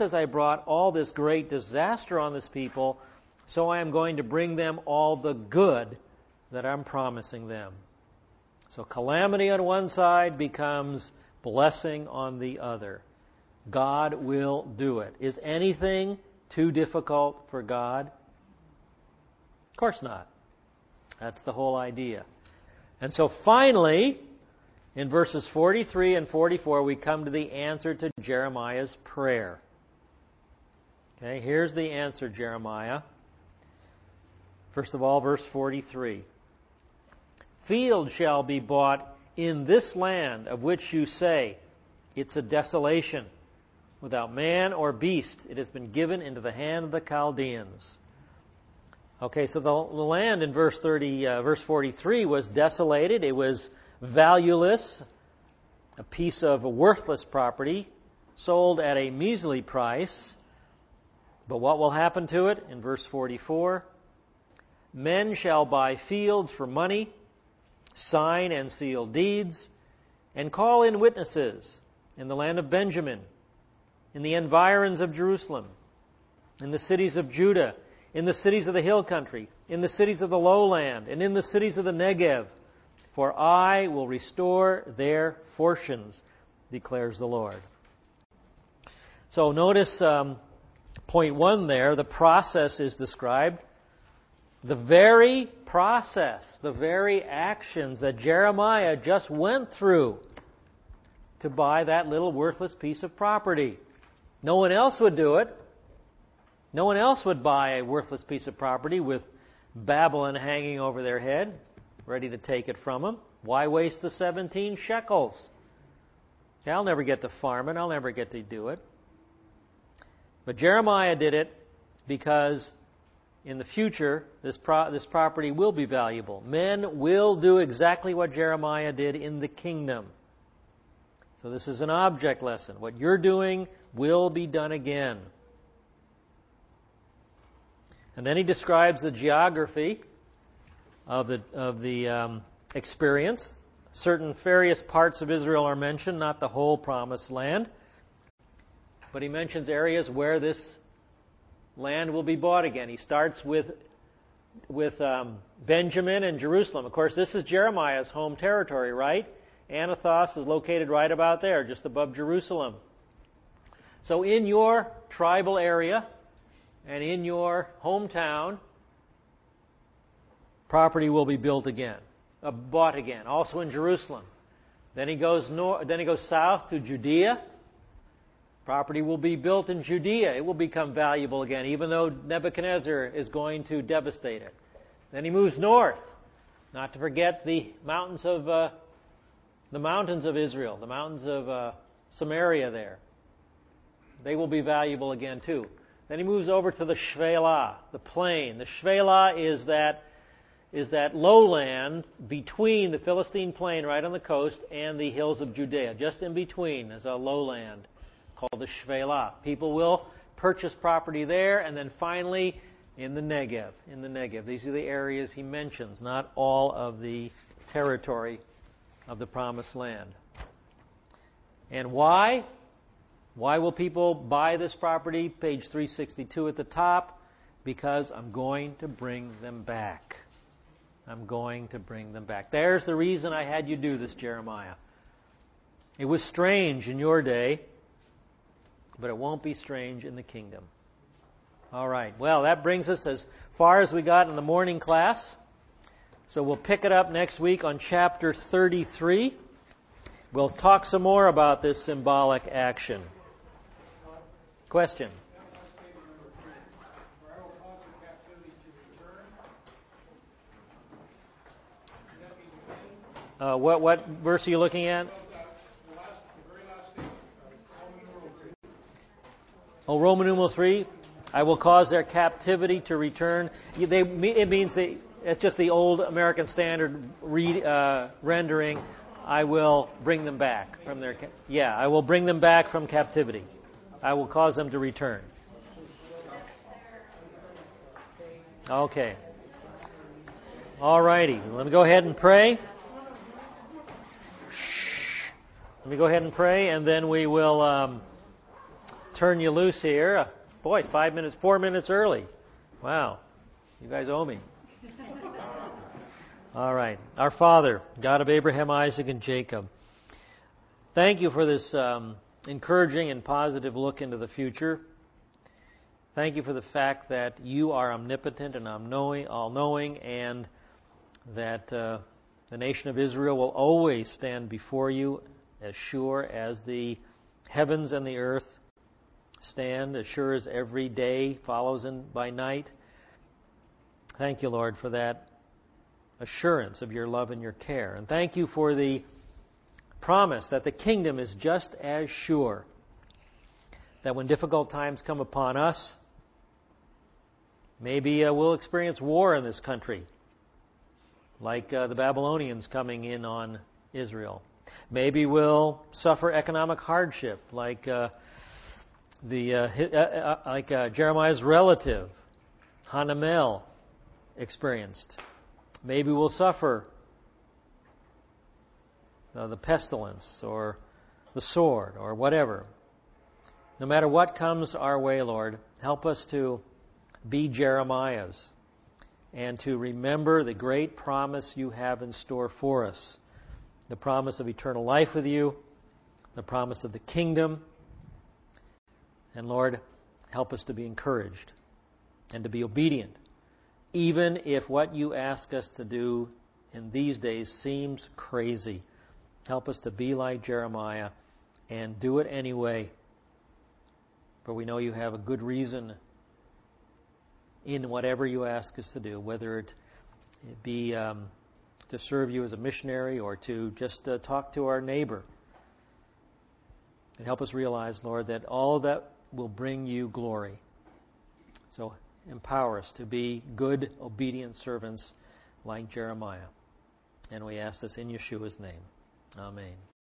disaster on this people, so I am going to bring them all the good that I'm promising them. So calamity on one side becomes blessing on the other. God will do it. Is anything too difficult for God? Of course not. That's the whole idea. And so finally, in verses 43 and 44, we come to the answer to Jeremiah's prayer. Okay, here's the answer, Jeremiah. First of all, verse 43. Fields shall be bought in this land of which you say, it's a desolation. Without man or beast, it has been given into the hand of the Chaldeans. Okay, so the land in verse 43 was desolated. It was valueless, a piece of worthless property, sold at a measly price. But what will happen to it? In verse 44, men shall buy fields for money, sign and seal deeds, and call in witnesses in the land of Benjamin, in the environs of Jerusalem, in the cities of Judah, in the cities of the hill country, in the cities of the lowland, and in the cities of the Negev, for I will restore their fortunes, declares the Lord. So notice point 1 there, the process is described. The very process, the very actions that Jeremiah just went through to buy that little worthless piece of property. No one else would do it. No one else would buy a worthless piece of property with Babylon hanging over their head, ready to take it from them. Why waste the 17 shekels? I'll never get to farm it. I'll never get to do it. But Jeremiah did it because in the future, this property will be valuable. Men will do exactly what Jeremiah did in the kingdom. So this is an object lesson. What you're doing will be done again. And then he describes the geography of the experience. Certain various parts of Israel are mentioned, not the whole promised land. But he mentions areas where this land will be bought again. He starts with Benjamin and Jerusalem. Of course, this is Jeremiah's home territory, right? Anathoth is located right about there, just above Jerusalem. So in your tribal area and in your hometown, property will be built again, bought again. Also in Jerusalem. Then he goes south to Judea. Property will be built in Judea. It will become valuable again, even though Nebuchadnezzar is going to devastate it. Then he moves north, not to forget the mountains of Israel, the mountains of Samaria there. They will be valuable again too. Then he moves over to the Shvelah, the plain. The Shvelah is that lowland between the Philistine plain right on the coast and the hills of Judea. Just in between is a lowland called the Shvelah. People will purchase property there, and then finally in the Negev. These are the areas he mentions, not all of the territory of the promised land. And why? Why will people buy this property? Page 362 at the top. Because I'm going to bring them back. I'm going to bring them back. There's the reason I had you do this, Jeremiah. It was strange in your day, but it won't be strange in the kingdom. All right. Well, that brings us as far as we got in the morning class. So we'll pick it up next week on chapter 33. We'll talk some more about this symbolic action. Question? What verse are you looking at? Oh, Roman numeral 3. I will cause their captivity to return. It means it's just the old American Standard rendering. I will bring them back from their. I will bring them back from captivity. I will cause them to return. Okay. All righty. Let me go ahead and pray. Let me go ahead and pray, and then we will turn you loose here. Boy, 4 minutes early. Wow. You guys owe me. All right. Our Father, God of Abraham, Isaac, and Jacob, thank you for this encouraging and positive look into the future. Thank you for the fact that you are omnipotent and all-knowing, and that the nation of Israel will always stand before you as sure as the heavens and the earth stand, as sure as every day follows by night. Thank you, Lord, for that assurance of your love and your care. And thank you for the promise that the kingdom is just as sure, that when difficult times come upon us, maybe we'll experience war in this country, like the Babylonians coming in on Israel. Maybe we'll suffer economic hardship, like Jeremiah's relative, Hanamel, experienced. Maybe we'll suffer the pestilence or the sword or whatever. No matter what comes our way, Lord, help us to be Jeremiahs and to remember the great promise you have in store for us. The promise of eternal life with you, the promise of the kingdom. And Lord, help us to be encouraged and to be obedient, even if what you ask us to do in these days seems crazy. Help us to be like Jeremiah and do it anyway. For we know you have a good reason in whatever you ask us to do, whether it be to serve you as a missionary or to just talk to our neighbor. And help us realize, Lord, that all of that will bring you glory. So empower us to be good, obedient servants like Jeremiah. And we ask this in Yeshua's name. Amen.